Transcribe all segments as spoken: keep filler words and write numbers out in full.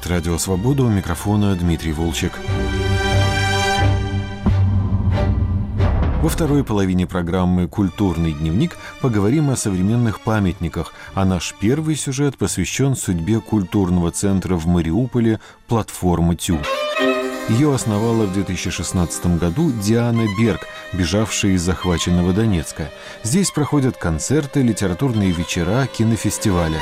говорит Радио Свобода, у микрофона Дмитрий Волчек. Во второй половине программы «Культурный дневник» поговорим о современных памятниках, а наш первый сюжет посвящен судьбе культурного центра в Мариуполе «Платформа ТЮ». Ее основала в две тысячи шестнадцатом году Диана Берг, бежавшая из захваченного Донецка. Здесь проходят концерты, литературные вечера, кинофестивали.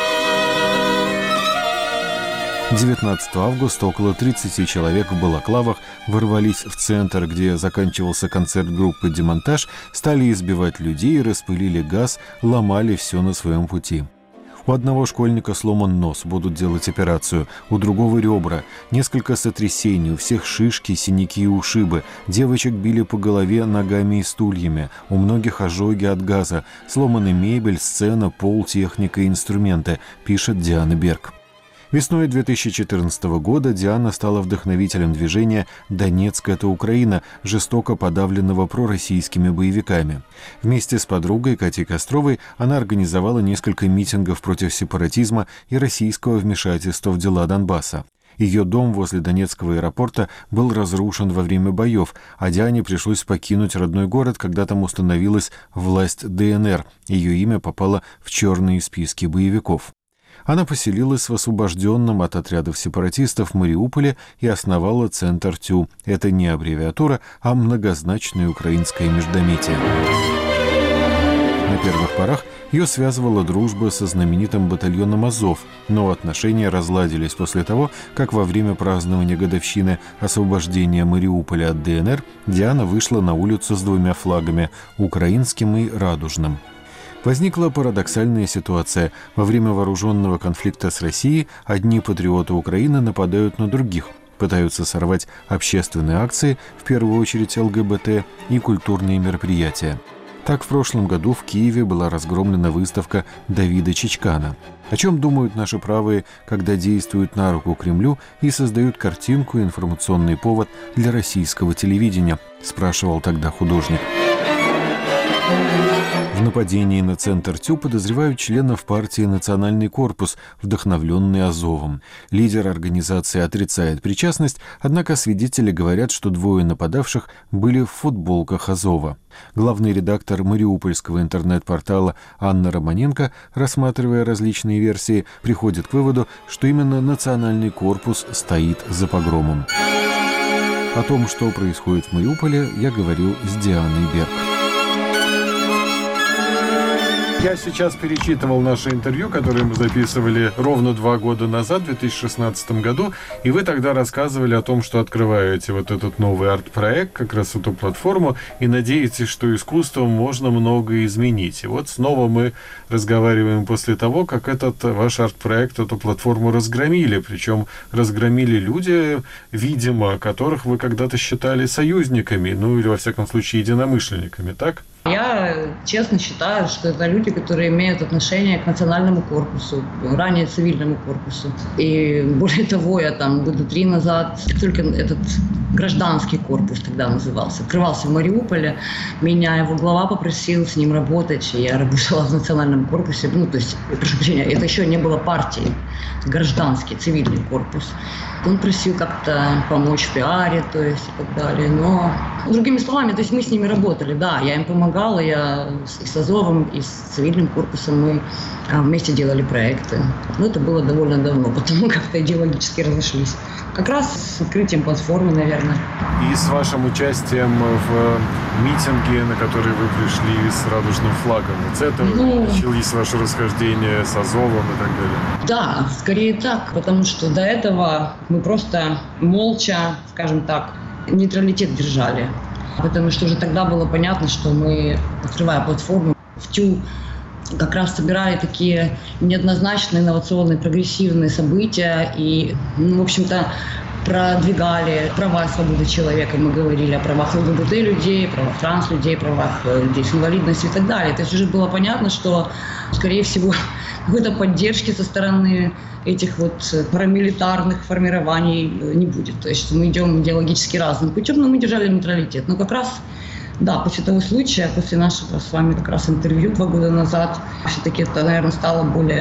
девятнадцатого августа около тридцати человек в балаклавах ворвались в центр, где заканчивался концерт группы «Демонтаж», стали избивать людей, распылили газ, ломали все на своем пути. У одного школьника сломан нос, будут делать операцию, у другого ребра, несколько сотрясений, у всех шишки, синяки и ушибы, девочек били по голове ногами и стульями, у многих ожоги от газа, сломаны мебель, сцена, пол, техника и инструменты, пишет Диана Берг. Весной две тысячи четырнадцатого года Диана стала вдохновителем движения «Донецк – это Украина», жестоко подавленного пророссийскими боевиками. Вместе с подругой Катей Костровой она организовала несколько митингов против сепаратизма и российского вмешательства в дела Донбасса. Ее дом возле Донецкого аэропорта был разрушен во время боев, а Диане пришлось покинуть родной город, когда там установилась власть ДНР. Ее имя попало в черные списки боевиков. Она поселилась в освобожденном от отрядов сепаратистов Мариуполе и основала центр ТЮ. Это не аббревиатура, а многозначное украинское междометие. На первых порах ее связывала дружба со знаменитым батальоном «Азов», но отношения разладились после того, как во время празднования годовщины освобождения Мариуполя от ДНР Диана вышла на улицу с двумя флагами – украинским и радужным. Возникла парадоксальная ситуация. Во время вооруженного конфликта с Россией одни патриоты Украины нападают на других, пытаются сорвать общественные акции, в первую очередь ЛГБТ, и культурные мероприятия. Так, в прошлом году в Киеве была разгромлена выставка Давида Чичкана. О чем думают наши правые, когда действуют на руку Кремлю и создают картинку и информационный повод для российского телевидения, спрашивал тогда художник. В нападении на центр ТЮ подозревают членов партии «Национальный корпус», вдохновленный Азовом. Лидер организации отрицает причастность, однако свидетели говорят, что двое нападавших были в футболках Азова. Главный редактор мариупольского интернет-портала Анна Романенко, рассматривая различные версии, приходит к выводу, что именно «Национальный корпус» стоит за погромом. О том, что происходит в Мариуполе, я говорил с Дианой Берг. Я сейчас перечитывал наше интервью, которое мы записывали ровно два года назад, в две тысячи шестнадцатом году, и вы тогда рассказывали о том, что открываете вот этот новый арт-проект, как раз эту платформу, и надеетесь, что искусством можно многое изменить. И вот снова мы разговариваем после того, как этот ваш арт-проект, эту платформу разгромили, причем разгромили люди, видимо, которых вы когда-то считали союзниками, ну или, во всяком случае, единомышленниками, так? Я честно считаю, что это люди, которые имеют отношение к национальному корпусу, ранее цивильному корпусу. И более того, я там года три назад, только этот гражданский корпус тогда назывался, открывался в Мариуполе, меня его глава попросил с ним работать, и я работала в национальном корпусе, ну то есть, прошу прощения, это еще не было партии, гражданский, цивильный корпус. Он просил как-то помочь в пиаре, то есть и так далее. Но, другими словами, то есть мы с ними работали, да, я им помогала, я и с Азовом, и с цивильным корпусом мы вместе делали проекты. Но это было довольно давно, потому как-то идеологически разошлись. Как раз с открытием платформы, наверное. И с вашим участием в митинге, на который вы пришли с радужным флагом. Вот с этого ну, начались ваши расхождения с Азовом и так далее? Да, скорее так, потому что до этого мы просто молча, скажем так, нейтралитет держали. Потому что уже тогда было понятно, что мы, открывая платформу в ТЮ, как раз собирали такие неоднозначные, инновационные, прогрессивные события и, ну, в общем-то, продвигали права и свободы человека. Мы говорили о правах ЛГБТ людей, правах транс-людей, правах людей с инвалидностью и так далее. То есть уже было понятно, что, скорее всего, какой-то поддержки со стороны этих вот парамилитарных формирований не будет. То есть мы идем идеологически разным путем, но мы держали нейтралитет. Но как раз, да, после того случая, после нашего с вами как раз интервью два года назад, все-таки это, наверное, стало более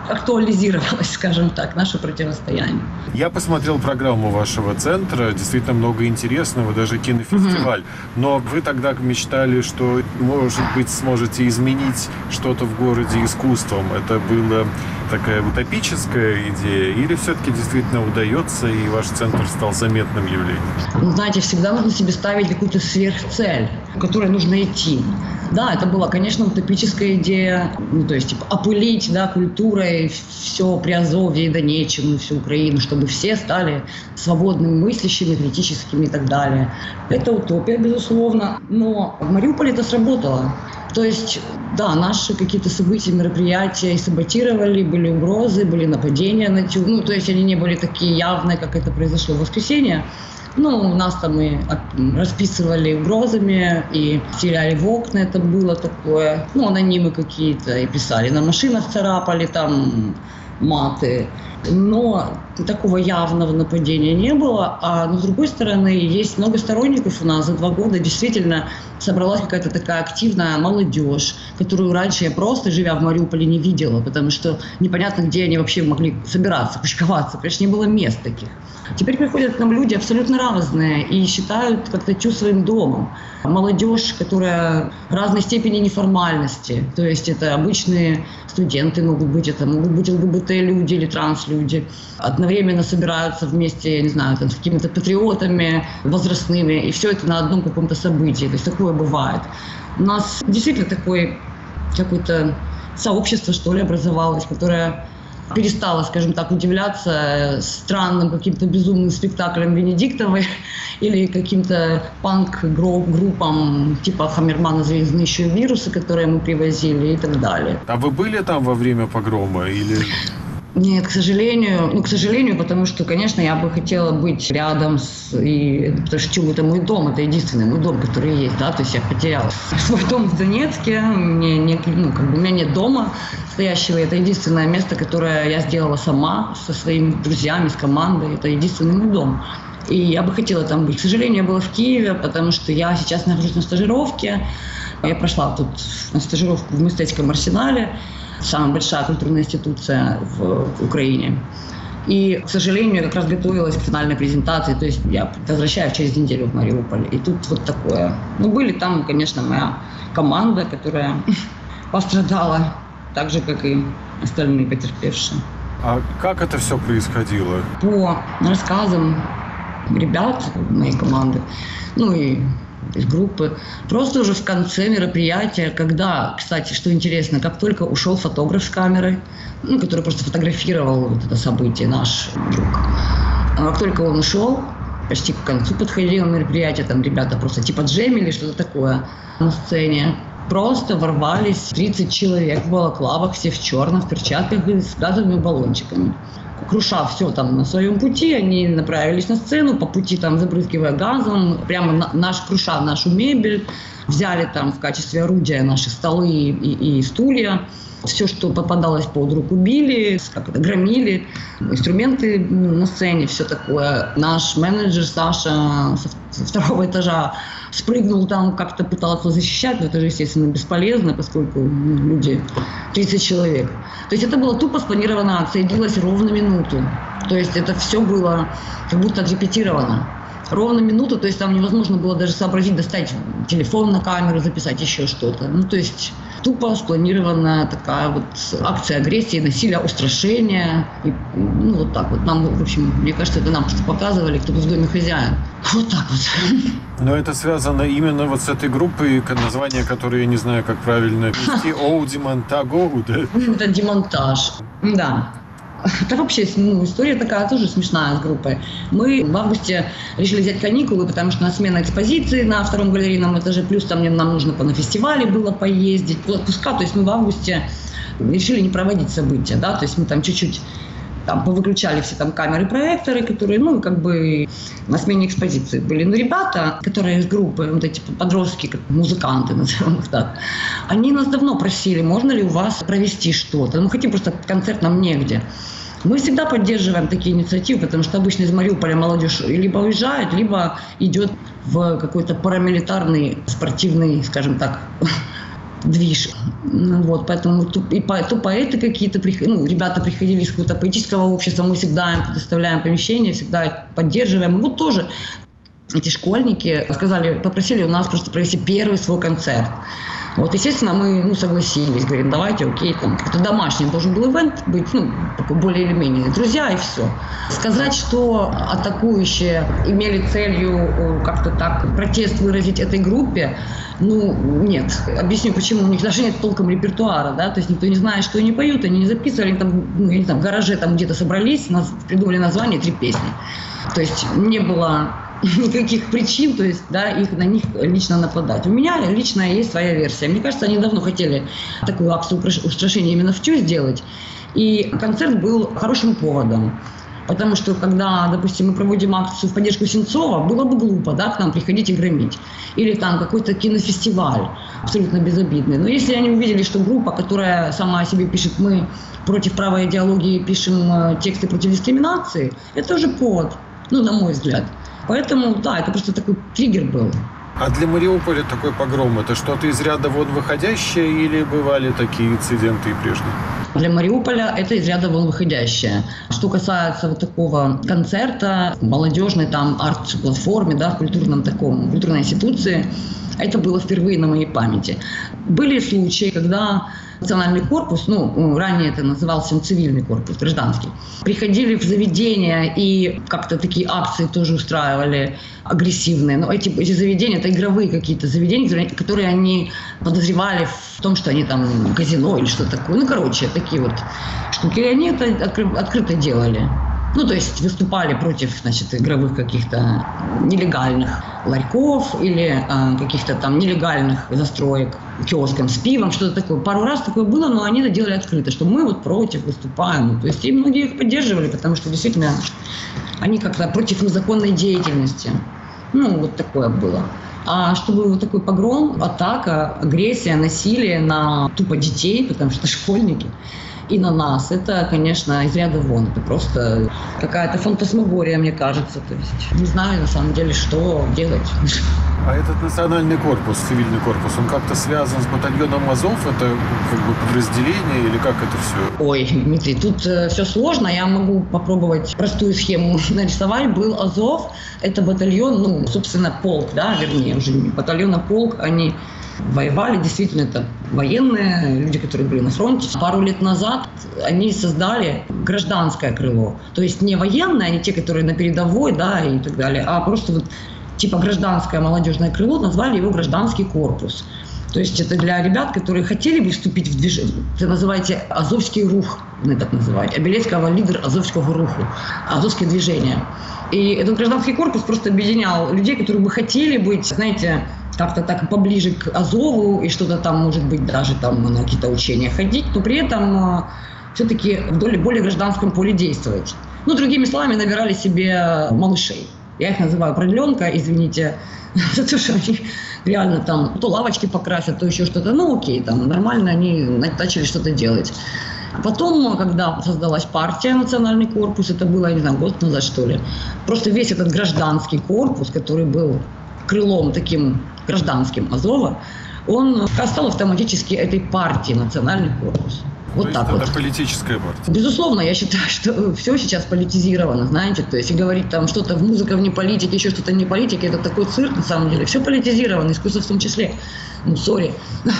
актуализировалось, скажем так, наше противостояние. Я посмотрел программу вашего центра, действительно много интересного, даже кинофестиваль. Mm-hmm. Но вы тогда мечтали, что, может быть, сможете изменить что-то в городе искусством. Это была такая утопическая идея? Или все-таки действительно удается, и ваш центр стал заметным явлением? Ну, знаете, всегда нужно себе ставить какую-то сверхцель, к которой нужно идти. Да, это была, конечно, утопическая идея, ну, то есть, типа, опылить, да, культурой все Приазовье и Донеччину, всю Украину, чтобы все стали свободными, мыслящими, критическими и так далее. Это утопия, безусловно, но в Мариуполе это сработало. То есть, да, наши какие-то события, мероприятия и саботировали, были угрозы, были нападения на тюрьму, ну, то есть они не были такие явные, как это произошло в воскресенье. Ну, нас там и расписывали угрозами, и стреляли в окна, это было такое, ну, анонимы какие-то, и писали, на машинах царапали там маты. Но такого явного нападения не было. А но, с другой стороны, есть много сторонников у нас. За два года действительно собралась какая-то такая активная молодежь, которую раньше я просто, живя в Мариуполе, не видела, потому что непонятно, где они вообще могли собираться, кучковаться, потому что не было мест таких. Теперь приходят к нам люди абсолютно разные и считают как-то Тю своим домом. Молодежь, которая разной степени неформальности, то есть это обычные студенты могут быть, это могут быть ЛГБТ-люди или транс-люди, одновременно собираются вместе, я не знаю, там, с какими-то патриотами возрастными, и все это на одном каком-то событии, то есть такое бывает. У нас действительно такое какое-то сообщество, что ли, образовалось, которое перестала, скажем так, удивляться странным каким-то безумным спектаклям Венедиктовой или каким-то панк-группам типа Хаммермана «Звездные еще вирусы», которые мы привозили и так далее. А вы были там во время погрома или... Нет, к сожалению, ну, к сожалению, потому что, конечно, я бы хотела быть рядом с, и, потому что Тюм — это мой дом, это единственный мой дом, который есть, да, то есть я потеряла свой дом в Донецке, мне не, ну, как бы у меня нет дома настоящего, это единственное место, которое я сделала сама со своими друзьями, с командой, это единственный мой дом. И я бы хотела там быть. К сожалению, я была в Киеве, потому что я сейчас нахожусь на стажировке, я прошла тут на стажировку в Мистецком арсенале, самая большая культурная институция в Украине. И, к сожалению, я как раз готовилась к финальной презентации, то есть я возвращаюсь через неделю в Мариуполь. И тут вот такое. Ну, были там, конечно, моя команда, которая пострадала, так же, как и остальные потерпевшие. А как это все происходило? По рассказам ребят моей команды, ну и из группы. Просто уже в конце мероприятия, когда, кстати, что интересно, как только ушел фотограф с камерой, ну, который просто фотографировал вот это событие, наш друг, а как только он ушел, почти к концу подходило мероприятие, там ребята просто типа джемили, что-то такое на сцене, просто ворвались тридцать человек в балаклавах, все в черном, в перчатках и с газовыми баллончиками. Круша все там на своем пути, они направились на сцену, по пути там забрызгивая газом, прямо на, наш, круша нашу мебель, взяли там в качестве орудия наши столы и, и, и стулья, все, что попадалось под руку, били, как это, громили, инструменты на сцене, все такое. Наш менеджер Саша со, со второго этажа спрыгнул там, как-то пытался защищать, но это же, естественно, бесполезно, поскольку ну, люди, тридцать человек. То есть это была тупо спланированная акция, длилась ровно минуту. То есть это все было как будто отрепетировано. Ровно минуту, то есть там невозможно было даже сообразить, достать телефон на камеру, записать еще что-то. Ну, то есть тупо спланированная такая вот акция агрессии, насилия, устрашения. И, ну, вот так вот. Нам, в общем, мне кажется, это нам просто показывали, кто в доме хозяин. Вот так вот. Но это связано именно вот с этой группой, название которой я не знаю, как правильно вести. Оу, Демонтаго, да? Это демонтаж, да. Это вообще ну, история такая тоже смешная с группой. Мы в августе решили взять каникулы, потому что у нас смена экспозиции на втором галерейном этаже, плюс там нам нужно на фестивале было поездить, отпуска. То есть мы в августе решили не проводить события, да, то есть мы там чуть-чуть там повыключали все там камеры, проекторы, которые, ну, как бы на смене экспозиции были. Но ребята, которые из группы, вот эти подростки, как музыканты, назовем их так, они нас давно просили, можно ли у вас провести что-то. Мы хотим просто концерт, нам негде. Мы всегда поддерживаем такие инициативы, потому что обычно из Мариуполя молодежь либо уезжает, либо идет в какой-то парамилитарный, спортивный, скажем так, движ. Ну, вот, поэтому то, и по, то поэты какие-то, ну, ребята приходили из какого-то поэтического общества, мы всегда им предоставляем помещение, всегда поддерживаем. Вот тоже эти школьники сказали, попросили у нас просто провести первый свой концерт. Вот, естественно, мы ну, согласились, говорим, давайте, окей, там, как-то домашний должен был ивент быть, ну, такой более или менее, друзья и все. Сказать, что атакующие имели целью как-то так протест выразить этой группе, ну, нет. Объясню, почему. У них даже нет толком репертуара, да, то есть никто не знает, что они поют, они не записывали, они там, ну, я не знаю, в гараже там где-то собрались, придумали название, три песни. То есть не было никаких причин, то есть, да, их, на них лично нападать. У меня лично есть своя версия. Мне кажется, они давно хотели такую акцию устрашения именно в ТЮ сделать. И концерт был хорошим поводом. Потому что, когда, допустим, мы проводим акцию в поддержку Сенцова, было бы глупо, да, к нам приходить и громить. Или там какой-то кинофестиваль, абсолютно безобидный. Но если они увидели, что группа, которая сама о себе пишет, мы против правой идеологии пишем тексты против дискриминации, это уже повод, ну, на мой взгляд. Поэтому, да, это просто такой триггер был. А для Мариуполя такой погром – это что-то из ряда вон выходящее или бывали такие инциденты и прежде? Для Мариуполя это из ряда вон выходящее. Что касается вот такого концерта, молодежной там арт-платформе, да, в культурном таком, культурной институции, это было впервые на моей памяти. Были случаи, когда национальный корпус, ну, ранее это назывался цивильный корпус, гражданский, приходили в заведения и как-то такие акции тоже устраивали агрессивные. Но эти, эти заведения, это игровые какие-то заведения, которые, которые они подозревали в том, что они там казино или что-то такое. Ну, короче, такие вот штуки. И они это откры- открыто делали. Ну, то есть выступали против, значит, игровых каких-то нелегальных ларьков или э, каких-то там нелегальных застроек, киоском с пивом, что-то такое. Пару раз такое было, но они это делали открыто, что мы вот против выступаем. То есть и многие их поддерживали, потому что действительно они как-то против незаконной деятельности. Ну, вот такое было. А чтобы вот такой погром, атака, агрессия, насилие на тупо детей, потому что школьники, и на нас, это, конечно, из ряда вон. Это просто какая-то фантасмагория, мне кажется. То есть не знаю, на самом деле, что делать. А этот национальный корпус, цивильный корпус, он как-то связан с батальоном Азов? Это как бы подразделение или как это все? Ой, Дмитрий, тут э, все сложно. Я могу попробовать простую схему нарисовать. Был Азов, это батальон, ну, собственно, полк, да, вернее, уже не батальон, а полк. Они воевали, действительно, это военные, люди, которые были на фронте. Пару лет назад они создали гражданское крыло. То есть не военное, не те, которые на передовой, да, и так далее, а просто вот типа гражданское молодежное крыло, назвали его гражданский корпус. То есть это для ребят, которые хотели бы вступить в движение. Это называете Азовский рух, мы так называем. Белецкого лидер Азовского руху, Азовское движение. И этот гражданский корпус просто объединял людей, которые бы хотели быть, знаете, как-то так поближе к Азову и что-то там, может быть, даже там на какие-то учения ходить, но при этом все-таки в более гражданском поле действовать. Ну, другими словами, набирали себе малышей. Я их называю продленка, извините, за то, что они реально там то лавочки покрасят, то еще что-то. Ну, окей, там нормально они начали что-то делать. Потом, когда создалась партия «Национальный корпус», это было, я не знаю, год назад, что ли, просто весь этот гражданский корпус, который был крылом таким гражданским Азова, он стал автоматически этой партией «Национальный корпус». Вот то так есть вот. Это политическая партия? Безусловно, я считаю, что все сейчас политизировано, знаете, то есть и говорить там что-то в музыке вне политики, еще что-то не политики, это такой цирк на самом деле. Все политизировано, искусство в том числе. Ну, сори.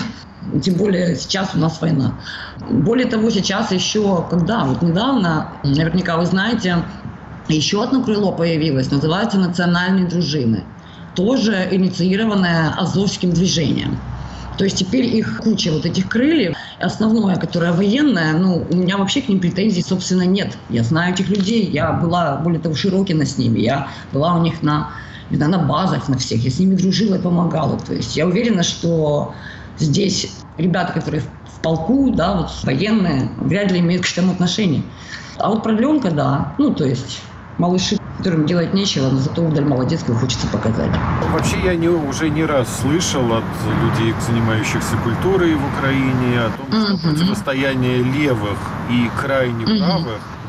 Тем более сейчас у нас война. Более того, сейчас еще, когда, вот недавно, наверняка вы знаете, еще одно крыло появилось, называется «Национальные дружины», тоже инициированное Азовским движением. То есть теперь их куча вот этих крыльев. Основное, которое военное, ну, у меня вообще к ним претензий, собственно, нет. Я знаю этих людей, я была, более того, Широкина с ними, я была у них на, не знаю, на базах, на всех, я с ними дружила и помогала. То есть я уверена, что здесь ребята, которые в полку, да, вот военные, вряд ли имеют к этому отношение. А вот продленка, да, ну, то есть малыши, которым делать нечего, но зато удаль молодецкую хочется показать. Вообще я не, уже не раз слышал от людей, занимающихся культурой в Украине, о том, что mm-hmm. противостояние левых и крайне mm-hmm. правых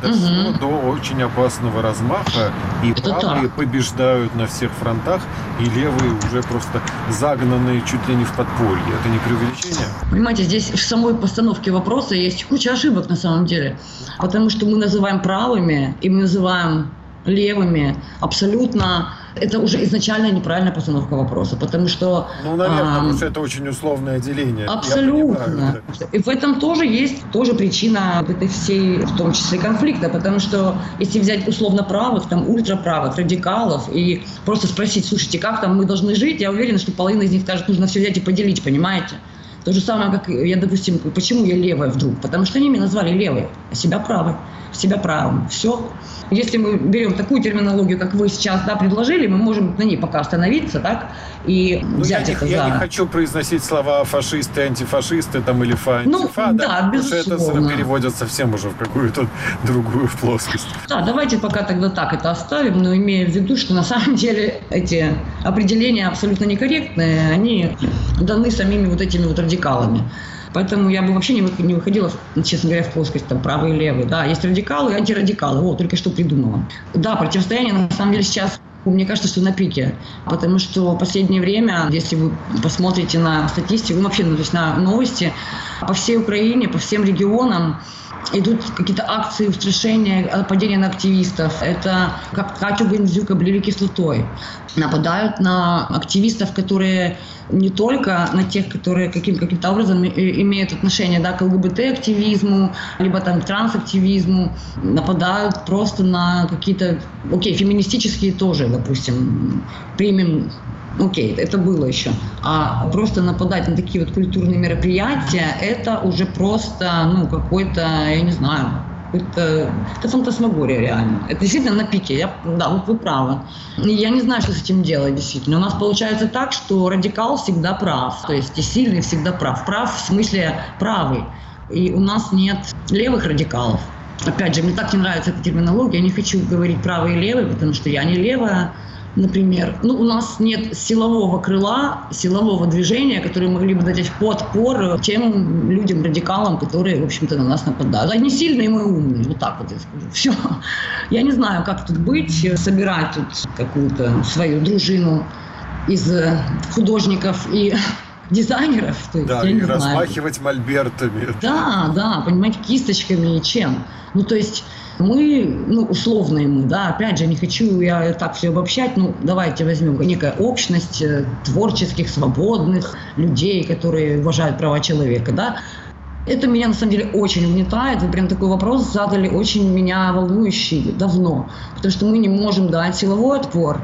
дошло угу. до очень опасного размаха, и это правые так. побеждают на всех фронтах, и левые уже просто загнанные чуть ли не в подполье. Это не преувеличение? Понимаете, здесь в самой постановке вопроса есть куча ошибок на самом деле, потому что мы называем правыми, и мы называем левыми абсолютно. Это уже изначально неправильная постановка вопроса, потому что... Ну, наверное, а, потому что это очень условное деление. Абсолютно. Да. И в этом тоже есть тоже причина этой всей, в том числе, конфликта, потому что если взять условно правых, там, ультраправых, радикалов, и просто спросить, слушайте, как там мы должны жить, я уверена, что половина из них скажет, нужно все взять и поделить, понимаете? То же самое, как я, допустим, почему я левая вдруг? Потому что они меня назвали левой, а себя правой, себя правым. Все. Если мы берем такую терминологию, как вы сейчас да, предложили, мы можем на ней пока остановиться, так, и ну, взять я это не, за... Я не хочу произносить слова фашисты, антифашисты там, или фа, ну, антифа, да, да, безусловно. Потому что это переводят совсем уже в какую-то другую плоскость. Да, давайте пока тогда так это оставим, но имея в виду, что на самом деле эти определения абсолютно некорректные, они даны самими вот этими вот радикалами. Поэтому я бы вообще не выходила, честно говоря, в плоскость там, правый и левый. Да, есть радикалы и антирадикалы. Вот, только что придумала. Да, противостояние на самом деле сейчас, мне кажется, что на пике. Потому что в последнее время, если вы посмотрите на статистику, ну, вообще ну, то есть на новости, по всей Украине, по всем регионам идут какие-то акции устрашения, нападения на активистов. Это как Катю Гандзюк облили кислотой. Нападают на активистов, которые не только на тех, которые каким, каким-то образом имеют отношение да, к ЛГБТ-активизму, либо там трансактивизму. Нападают просто на какие-то, окей, феминистические тоже, допустим, примем. Окей, это было еще. А просто нападать на такие вот культурные мероприятия, это уже просто, ну, какой-то, я не знаю, это, это фантасмагория реально. Это действительно на пике. Я, да, вот вы правы. Я не знаю, что с этим делать действительно. У нас получается так, что радикал всегда прав. То есть и сильный всегда прав. Прав в смысле правый. И у нас нет левых радикалов. Опять же, мне так не нравится эта терминология. Я не хочу говорить правый и левый, потому что я не левая. Например, ну, у нас нет силового крыла, силового движения, которые могли бы дать подпор тем людям, радикалам, которые, в общем-то, на нас нападают. Они сильные, мы умные, вот так вот я скажу. Все. Я не знаю, как тут быть, собирать тут какую-то свою дружину из художников и дизайнеров. То есть, да, я и не размахивать знаю. мольбертами. Да, да, понимаете, кисточками и чем. Ну, то есть... Мы, ну, условные мы, да, опять же, не хочу я так все обобщать, ну, давайте возьмем некая общность творческих, свободных людей, которые уважают права человека, да. Это меня, на самом деле, очень угнетает. Вы прям такой вопрос задали, очень меня волнующий давно, потому что мы не можем дать силовой отпор,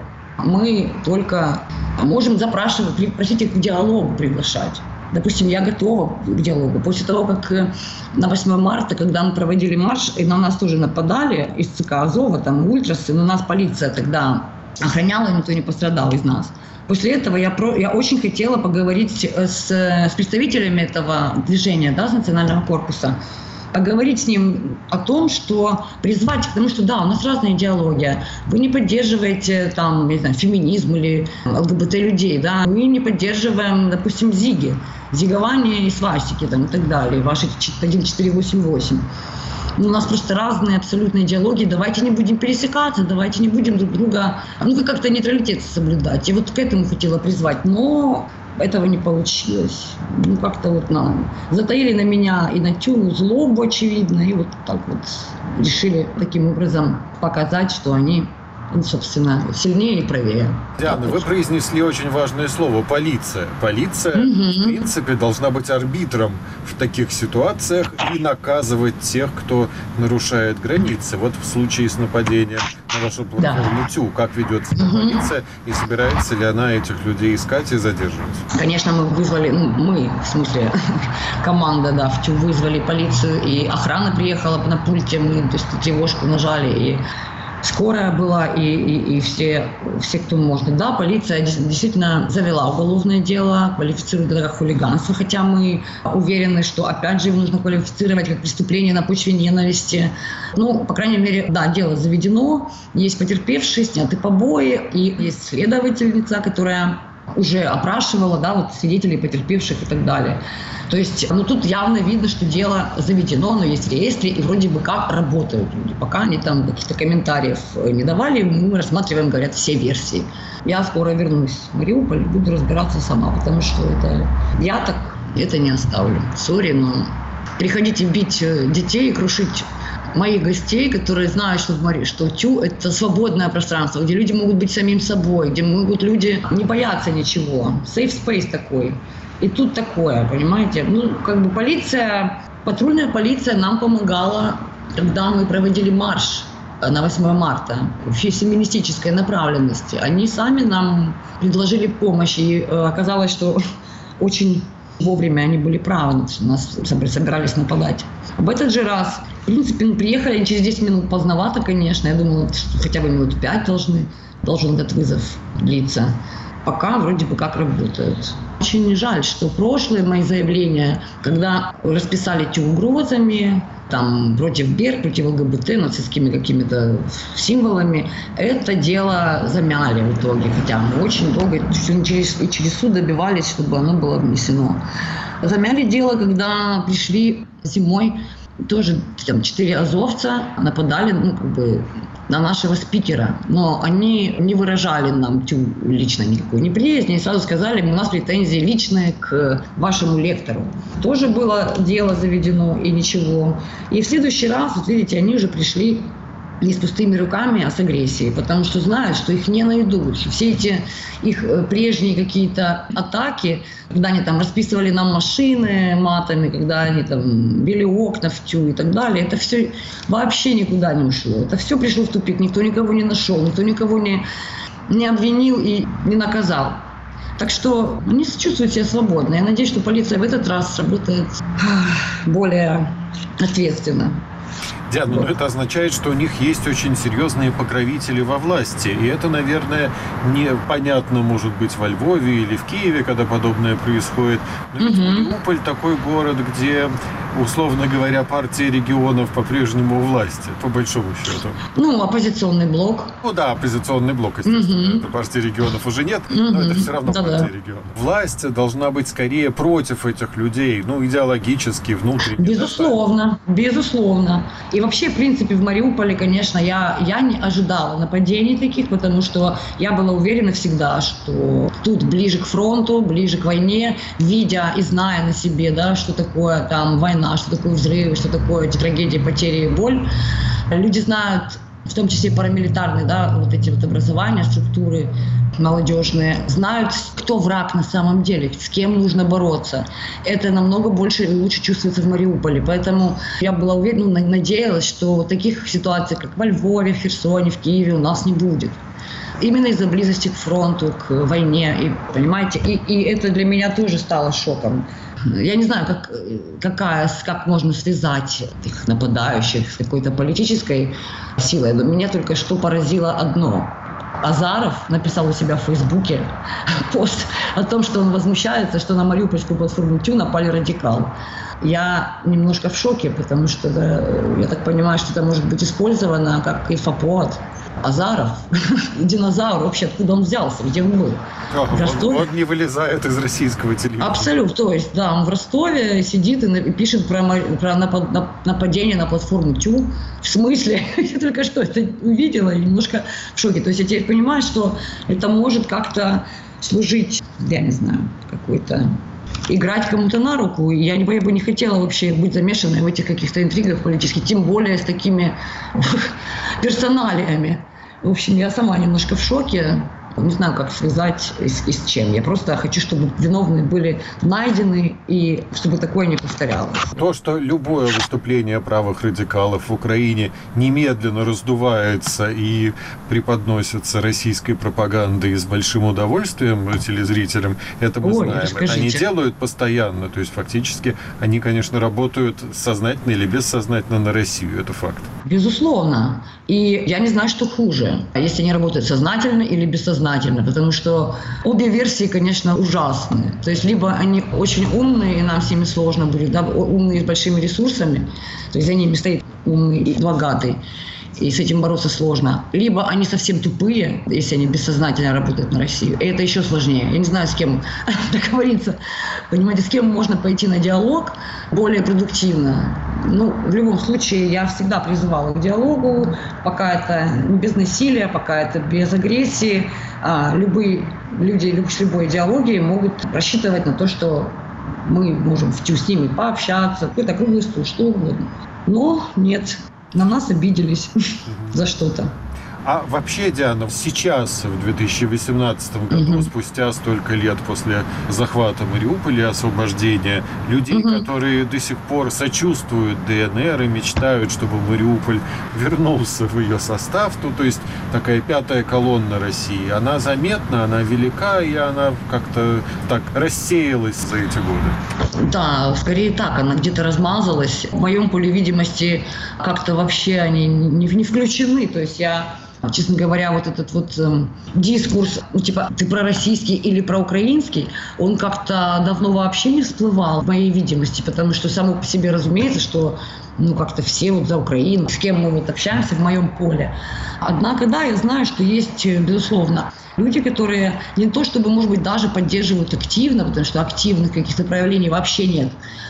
мы только можем запрашивать, просить их к диалогу приглашать. Допустим, я готова к диалогу. После того, как на восьмое марта, когда мы проводили марш, и на нас тоже нападали из ЦК Азова, там ультрасы, но нас полиция тогда охраняла, и никто не пострадал из нас. После этого я, про, я очень хотела поговорить с, с представителями этого движения, да, с национального корпуса, поговорить с ним о том, что призвать, потому что да, у нас разная идеология. Вы не поддерживаете там, не знаю, феминизм или ЛГБТ-людей, да, мы не поддерживаем, допустим, ЗИГи, зигование и свастики там, и так далее, ваши один четыре восемь восемь. У нас просто разные абсолютно идеологии, давайте не будем пересекаться, давайте не будем друг друга, ну, как-то нейтралитет соблюдать. И вот к этому хотела призвать, но этого не получилось. Ну, как-то вот нам затаили на меня и на Тюну злобу, очевидно, и вот так вот решили таким образом показать, что они, собственно, сильнее и правее. Диана, вы произнесли очень важное слово – полиция. Полиция, угу. в принципе, должна быть арбитром в таких ситуациях и наказывать тех, кто нарушает границы. Вот в случае с нападением на вашу платформу ТЮ, как ведет себя угу. полиция и собирается ли она этих людей искать и задерживать? Конечно, мы вызвали, ну, мы, в смысле, команда, да, в ТЮ вызвали полицию, и охрана приехала на пульте, мы, то есть, тревожку нажали, и скорая была, и, и, и все, все, кто может. Да, полиция действительно завела уголовное дело, квалифицирует это как хулиганство, хотя мы уверены, что, опять же, его нужно квалифицировать как преступление на почве ненависти. Ну, по крайней мере, да, дело заведено, есть потерпевшие, сняты побои, и есть следовательница, которая уже опрашивала, да, вот свидетелей, потерпевших и так далее. То есть, ну, тут явно видно, что дело заведено, оно есть в реестре, и вроде бы как работают люди. Пока они там каких-то комментариев не давали, мы рассматриваем, говорят, все версии. Я скоро вернусь в Мариуполь, буду разбираться сама, потому что это я так это не оставлю. Сори, но приходите бить детей и крушить моих гостей, которые знают, что в Мари, что ТЮ – это свободное пространство, где люди могут быть самим собой, где могут люди не бояться ничего. Safe space такой. И тут такое, понимаете? Ну, как бы полиция, патрульная полиция нам помогала, когда мы проводили марш на восьмое марта в феминистической направленности. Они сами нам предложили помощь, и оказалось, что очень вовремя они были правы, что нас собирались нападать. В этот же раз, в принципе, мы приехали, они через десять минут поздновато, конечно. Я думала, что хотя бы минут пять должны, должен этот вызов длиться. Пока вроде бы как работают. Очень жаль, что прошлые мои заявления, когда расписали ТЮ угрозами, там, против БЕР, против ЛГБТ, нацистскими какими-то символами, это дело замяли в итоге. Хотя мы очень долго через, и через суд добивались, чтобы оно было внесено. Замяли дело, когда пришли зимой тоже там четыре азовца, нападали, ну, как бы, на нашего спикера, но они не выражали нам ТЮ лично никакой неприязни, и сразу сказали, у нас претензии личные к вашему лектору. Тоже было дело заведено, и ничего. И в следующий раз, вот видите, они уже пришли не с пустыми руками, а с агрессией, потому что знают, что их не найдут. Все эти их прежние какие-то атаки, когда они там расписывали нам машины матами, когда они там били окна в ТЮ и так далее, это все вообще никуда не ушло. Это все пришло в тупик, никто никого не нашел, никто никого не, не обвинил и не наказал. Так что они чувствуют себя свободно. Я надеюсь, что полиция в этот раз работает более ответственно. Диана, но это означает, что у них есть очень серьезные покровители во власти. И это, наверное, непонятно, может быть, во Львове или в Киеве, когда подобное происходит. Но ведь mm-hmm. Мариуполь такой город, где, условно говоря, партия регионов по-прежнему у власти, по большому счету. Ну, оппозиционный блок. Ну да, оппозиционный блок, естественно. Mm-hmm. Это партии регионов уже нет, mm-hmm. но это все равно Да-да. партия регионов. Власть должна быть скорее против этих людей, ну, идеологически, внутренне. Безусловно, да, безусловно. И вообще, в принципе, в Мариуполе, конечно, я, я не ожидала нападений таких, потому что я была уверена всегда, что тут ближе к фронту, ближе к войне, видя и зная на себе, да, что такое там война, что такое взрывы, что такое эти трагедии, потери и боль. Люди знают, в том числе парамилитарные, да, вот эти вот образования, структуры молодежные, знают, кто враг на самом деле, с кем нужно бороться. Это намного больше и лучше чувствуется в Мариуполе. Поэтому я была уверена, надеялась, что таких ситуаций, как во Львове, в Херсоне, в Киеве, у нас не будет. Именно из-за близости к фронту, к войне. И, понимаете, и, и это для меня тоже стало шоком. Я не знаю, как, какая, как можно связать этих нападающих с какой-то политической силой. Но меня только что поразило одно. Азаров написал у себя в Фейсбуке пост о том, что он возмущается, что на мариупольскую платформу ТЮ напали радикалы. Я немножко в шоке, потому что, да, я так понимаю, что это может быть использовано как инфоповод. Азаров, динозавр, вообще откуда он взялся, где он был? А, он, он не вылезает из российского телевидения. Абсолютно, то есть, да, он в Ростове сидит и пишет про, про нападение на платформу ТЮ. В смысле? Я только что это увидела и немножко в шоке. То есть я теперь понимаю, что это может как-то служить, я не знаю, какой-то... играть кому-то на руку. Я не, я бы не хотела вообще быть замешанной в этих каких-то интригах политических, тем более с такими персоналиями. В общем, я сама немножко в шоке. Не знаю, как связать и с, и с чем. Я просто хочу, чтобы виновные были найдены и чтобы такое не повторялось. То, что любое выступление правых радикалов в Украине немедленно раздувается и преподносится российской пропагандой с большим удовольствием телезрителям, это мы Ой, знаем. Это они делают постоянно. То есть фактически они, конечно, работают сознательно или бессознательно на Россию. Это факт. Безусловно. И я не знаю, что хуже. Если они работают сознательно или бессознательно. Потому что обе версии, конечно, ужасные. То есть либо они очень умные, и нам с ними сложно будет, да, умные с большими ресурсами, то есть за ними стоит умный и богатый. и с этим бороться сложно. Либо они совсем тупые, если они бессознательно работают на Россию, и это еще сложнее. Я не знаю, с кем договориться, понимаете, с кем можно пойти на диалог более продуктивно. Ну, в любом случае, я всегда призывала к диалогу, пока это без насилия, пока это без агрессии. А любые люди с любой идеологией могут рассчитывать на то, что мы можем с ними пообщаться, какой-то круглый стол, что угодно. Но нет, на нас обиделись за что-то. А вообще, Диана, сейчас, в две тысячи восемнадцатом году, угу. спустя столько лет после захвата Мариуполя и освобождения, людей, угу. которые до сих пор сочувствуют ДНР и мечтают, чтобы Мариуполь вернулся в ее состав, ну, то есть такая пятая колонна России, она заметна, она велика, и она как-то так рассеялась за эти годы. Да, скорее так, она где-то размазалась. В моем поле видимости как-то вообще они не, не включены, то есть я... Честно говоря, вот этот вот э, дискурс, ну, типа, ты пророссийский или проукраинский, он как-то давно вообще не всплывал в моей видимости, потому что само по себе разумеется, что ну, как-то все вот за Украину, с кем мы вот общаемся в моем поле. Однако, да, я знаю, что есть, безусловно, люди, которые не то чтобы, может быть, даже поддерживают активно, потому что активных каких-то проявлений вообще нет,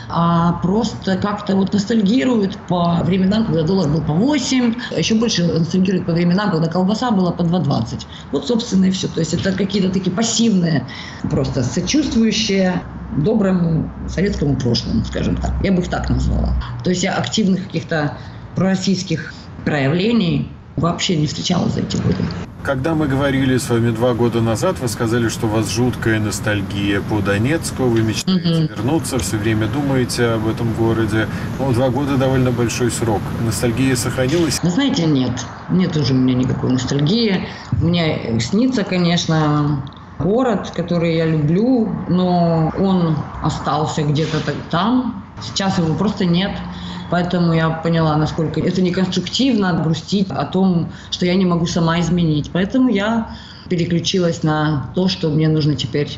а просто как-то вот ностальгируют по временам, когда доллар был по восемь, а еще больше ностальгируют по временам, когда колбаса была по два двадцать. Вот, собственно, и все. То есть это какие-то такие пассивные, просто сочувствующие доброму советскому прошлому, скажем так. Я бы их так назвала. То есть я активных каких-то пророссийских проявлений вообще не встречала за эти годы. Когда мы говорили с вами два года назад, вы сказали, что у вас жуткая ностальгия по Донецку, вы мечтаете mm-hmm. вернуться, все время думаете об этом городе. Ну, два года довольно большой срок. Ностальгия сохранилась? Вы знаете, нет. Нет уже у меня никакой ностальгии. Мне снится, конечно, город, который я люблю, но он остался где-то там. Сейчас его просто нет. Поэтому я поняла, насколько это неконструктивно грустить о том, что я не могу сама изменить. Поэтому я переключилась на то, что мне нужно теперь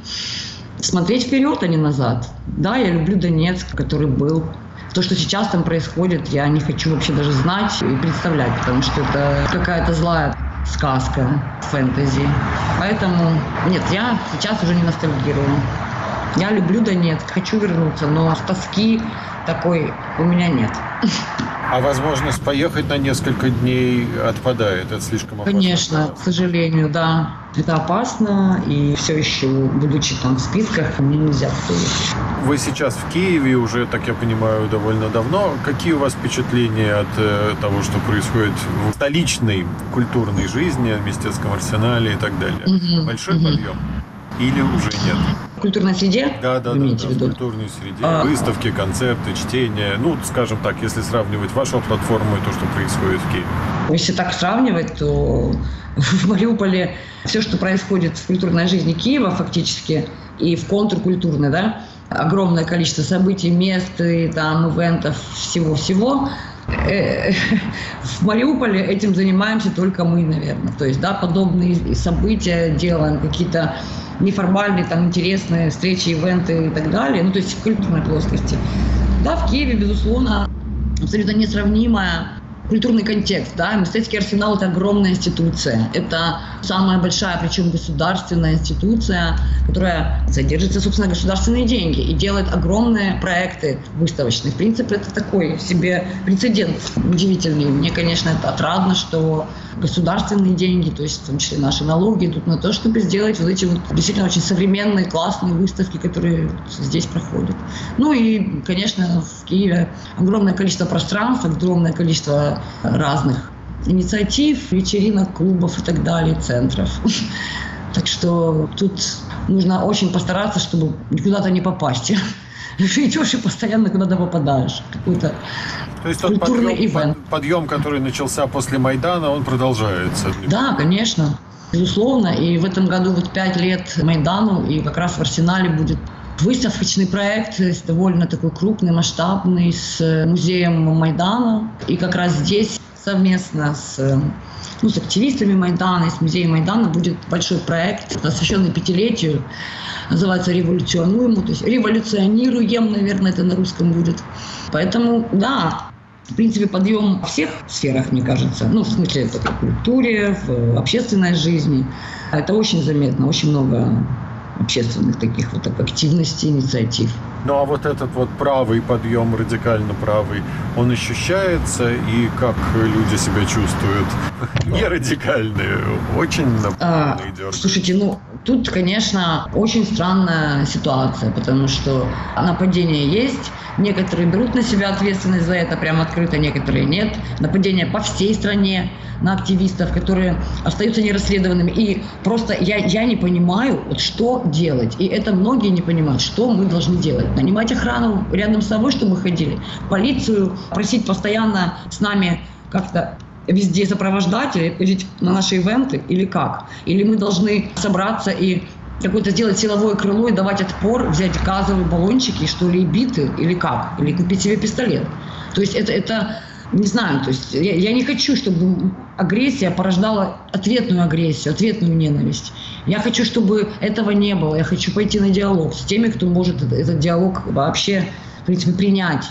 смотреть вперед, а не назад. Да, я люблю Донецк, который был. То, что сейчас там происходит, я не хочу вообще даже знать и представлять, потому что это какая-то злая сказка, фэнтези. Поэтому нет, я сейчас уже не ностальгирую. Я люблю Донецк, хочу вернуться, но с тоски такой у меня нет. А возможность поехать на несколько дней отпадает? Это слишком опасно? Конечно, к сожалению, да. Это опасно, и все еще, будучи там в списках, мне нельзя поехать. Вы сейчас в Киеве уже, так я понимаю, довольно давно. Какие у вас впечатления от э, того, что происходит в столичной культурной жизни, в Мистецком арсенале и так далее? Угу, Большой угу. подъем? Или уже нет? В культурной среде? Да, да, да, да, в культурной среде. А... Выставки, концерты, чтения. Ну, скажем так, если сравнивать вашу платформу и то, что происходит в Киеве. Если так сравнивать, то в Мариуполе все, что происходит в культурной жизни Киева фактически, и в контркультурной, да, огромное количество событий, мест, и, там, ивентов, всего-всего. В Мариуполе этим занимаемся только мы, наверное. То есть, да, подобные события делаем, какие-то неформальные, там, интересные встречи, ивенты и так далее. Ну, то есть в культурной плоскости. Да, в Киеве, безусловно, абсолютно несравнимая культурный контекст, да, Мистецкий арсенал – это огромная институция, это самая большая, причем государственная институция, которая содержится, собственно, государственные деньги и делает огромные проекты выставочные. В принципе, это такой себе прецедент удивительный. Мне, конечно, это отрадно, что государственные деньги, то есть в том числе наши налоги, идут на то, чтобы сделать вот эти вот действительно очень современные, классные выставки, которые здесь проходят. Ну и, конечно, в Киеве огромное количество пространств, огромное количество разных инициатив, вечеринок, клубов и так далее, центров. Так что тут нужно очень постараться, чтобы куда-то не попасть. Идешь и постоянно куда-то попадаешь. Какой-то То есть тот подъем, подъем, который начался после Майдана, он продолжается? Да, конечно. Безусловно. И в этом году вот пять лет Майдану, и как раз в арсенале будет выставочный проект, довольно такой крупный, масштабный, с музеем Майдана. И как раз здесь совместно с, ну, с активистами Майдана и с музеем Майдана будет большой проект, посвященный пятилетию. Называется «Революционуем», то есть «Революционируем», наверное, это на русском будет. Поэтому, да, в принципе, подъем во всех сферах, мне кажется. Ну, в смысле, в культуре, в общественной жизни. Это очень заметно, очень много общественных таких вот активностей, инициатив. Ну а вот этот вот правый подъем, радикально правый, он ощущается, и как люди себя чувствуют? Не радикальные, очень напряженные, дёрганные. Слушайте, ну тут, конечно, очень странная ситуация, потому что нападения есть, некоторые берут на себя ответственность за это прямо открыто, некоторые нет. Нападения по всей стране на активистов, которые остаются нерасследованными. И просто я, я не понимаю, вот, что делать. И это многие не понимают, что мы должны делать. Нанимать охрану рядом с собой, чтобы мы ходили. Полицию просить постоянно с нами как-то везде сопровождать или ходить на наши ивенты, или как? Или мы должны собраться и какое-то сделать силовое крыло и давать отпор, взять газовые баллончики, что ли, и биты, или как? Или купить себе пистолет. То есть это, это не знаю, то есть я, я не хочу, чтобы агрессия порождала ответную агрессию, ответную ненависть. Я хочу, чтобы этого не было. Я хочу пойти на диалог с теми, кто может этот, этот диалог вообще, в принципе, принять.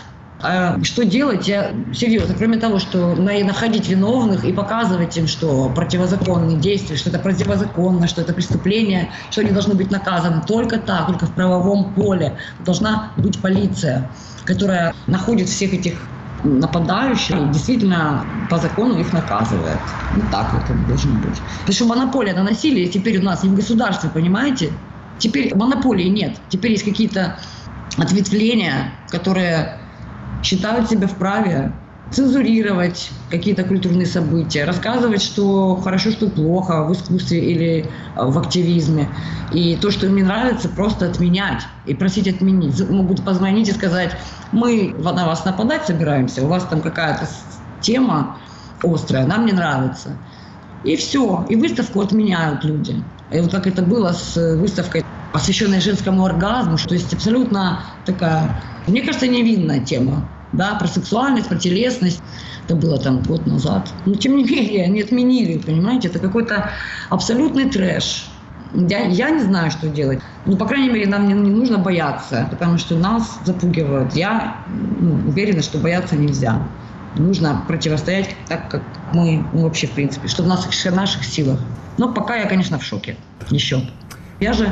А что делать? Я серьезно, кроме того, что находить виновных и показывать им, что противозаконные действия, что это противозаконно, что это преступление, что они должны быть наказаны. Только так, только в правовом поле должна быть полиция, которая находит всех этих нападающих и действительно по закону их наказывает. Ну так это должно быть. Потому что монополия на насилие теперь у нас не в государстве, понимаете? Теперь монополии нет. Теперь есть какие-то ответвления, которые считают себя вправе цензурировать какие-то культурные события, рассказывать, что хорошо, что плохо в искусстве или в активизме. И то, что им не нравится, просто отменять и просить отменить. Могут позвонить и сказать: мы на вас нападать собираемся, у вас там какая-то тема острая, нам не нравится. И все, и выставку отменяют люди. И вот как это было с выставкой, посвященной женскому оргазму, что есть абсолютно такая, мне кажется, невинная тема. Да, про сексуальность, про телесность. Это было там год назад. Но тем не менее, они отменили, понимаете? Это какой-то абсолютный трэш. Я, я не знаю, что делать. Ну, по крайней мере, нам не, не нужно бояться, потому что нас запугивают. Я ну, уверена, что бояться нельзя. Нужно противостоять так, как мы, ну, вообще, в принципе, что в наших, в наших силах. Но пока я, конечно, в шоке. Еще. Я же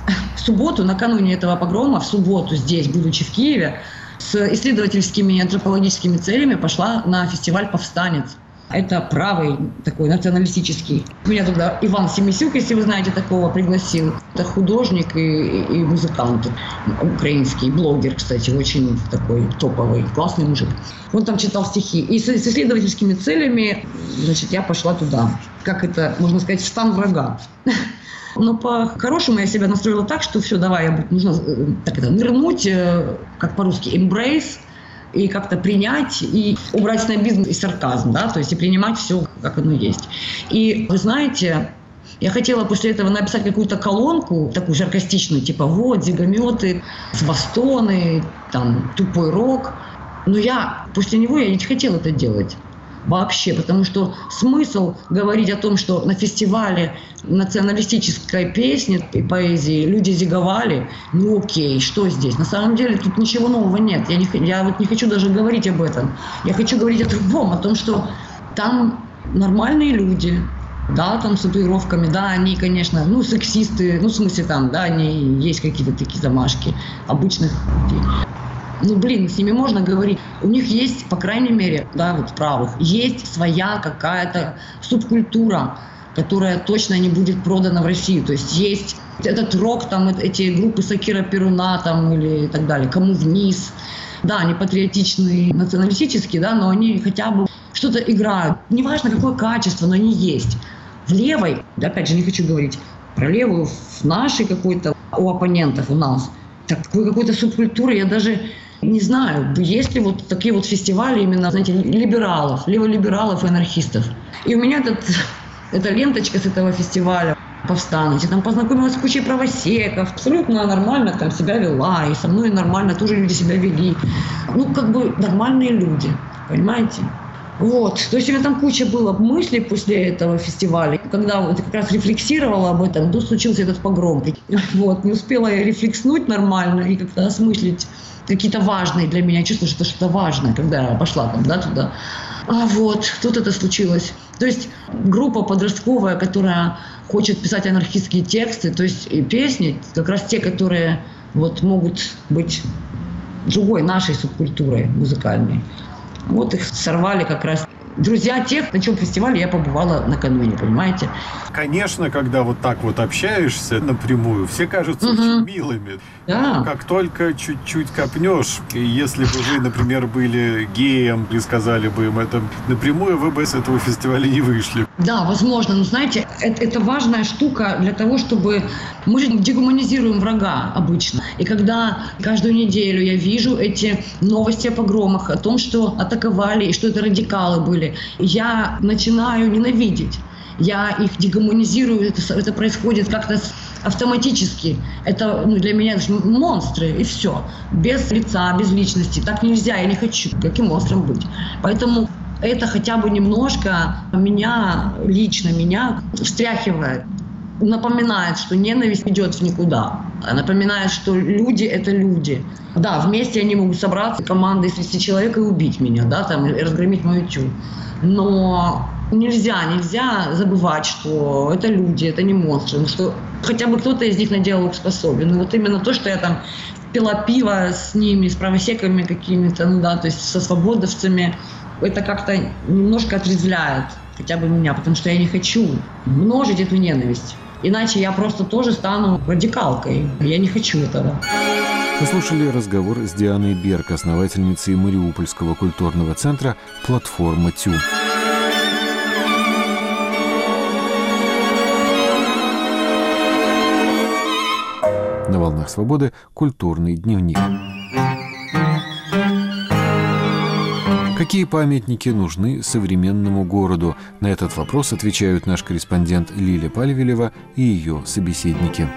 в субботу, накануне этого погрома, в субботу здесь, будучи в Киеве, с исследовательскими и антропологическими целями пошла на фестиваль «Повстанец». Это правый такой националистический. Меня туда Иван Семисюк, если вы знаете такого, пригласил. Это художник и, и, и музыкант украинский, блогер, кстати, очень такой топовый, классный мужик. Он там читал стихи. И с, с исследовательскими целями, значит, я пошла туда. Как это, можно сказать, в стан врага. Но по-хорошему я себя настроила так, что все, давай, я буду, нужно так это, нырнуть, как по-русски, embrace, и как-то принять, и убрать снобизм и сарказм, да, то есть и принимать все, как оно есть. И вы знаете, я хотела после этого написать какую-то колонку, такую саркастичную, типа вот, зигометы, свастоны, там, тупой рок. Но я после него я не хотела это делать. Вообще, потому что смысл говорить о том, что на фестивале националистической песни и поэзии люди зиговали, ну окей, что здесь? На самом деле тут ничего нового нет. Я, не, я вот не хочу даже говорить об этом. Я хочу говорить о другом, о том, что там нормальные люди, да, там с татуировками, да, они, конечно, ну, сексисты, ну, в смысле там, да, они есть какие-то такие замашки обычных людей. Ну, блин, с ними можно говорить. У них есть, по крайней мере, да, вот правых, есть своя какая-то субкультура, которая точно не будет продана в Россию. То есть есть этот рок, там, эти группы Сакира Перуна, там, или и так далее, Кому вниз. Да, они патриотичные, националистические, да, но они хотя бы что-то играют. Неважно, какое качество, но они есть. В левой, да, опять же, не хочу говорить про левую, в нашей какой-то, у оппонентов, у нас, такой какой-то субкультуры я даже не знаю, есть ли вот такие вот фестивали именно, знаете, либералов, леволибералов и анархистов. И у меня этот, эта ленточка с этого фестиваля «Повстанец», я там познакомилась с кучей правосеков, абсолютно нормально там себя вела, и со мной нормально тоже люди себя вели. Ну, как бы нормальные люди, понимаете? Вот, то есть у меня там куча было мыслей после этого фестиваля. Когда вот как раз рефлексировала об этом, тут случился этот погром. Вот, не успела я рефлекснуть нормально и как-то осмыслить какие-то важные для меня. Я чувствую, что это что-то важное, когда я пошла там, да, туда. А вот, тут это случилось. То есть группа подростковая, которая хочет писать анархистские тексты, то есть и песни, как раз те, которые вот могут быть другой, нашей субкультурой музыкальной. Вот их сорвали как раз друзья тех, на чем фестивале я побывала накануне, понимаете? Конечно, когда вот так вот общаешься напрямую, все кажутся угу. очень милыми. Да. Как только чуть-чуть копнешь, и если бы вы, например, были геем и сказали бы им это напрямую, вы бы с этого фестиваля не вышли. Да, возможно. Но знаете, это, это важная штука для того, чтобы... Мы же дегуманизируем врага обычно. И когда каждую неделю я вижу эти новости о погромах, о том, что атаковали и что это радикалы были, я начинаю ненавидеть. Я их дегуманизирую, это, это происходит как-то автоматически. Это ну, для меня монстры, и все. Без лица, без личности. Так нельзя, я не хочу каким монстром быть. Поэтому это хотя бы немножко меня, лично меня, встряхивает. Напоминает, что ненависть идет в никуда. Напоминает, что люди – это люди. Да, вместе они могут собраться, командой свести человека и убить меня, да, там, и разгромить мою тю. Но нельзя, нельзя забывать, что это люди, это не монстры, что хотя бы кто-то из них на диалог способен. И вот именно то, что я там пила пиво с ними, с правосеками какими-то, ну да, то есть со свободовцами, это как-то немножко отрезвляет хотя бы меня, потому что я не хочу множить эту ненависть. Иначе я просто тоже стану радикалкой. Я не хочу этого. Вы слушали разговор с Дианой Берг, основательницей Мариупольского культурного центра «Платформа ТЮ». На «Волнах свободы» культурный дневник. Какие памятники нужны современному городу? На этот вопрос отвечают наш корреспондент Лиля Пальвелева и ее собеседники.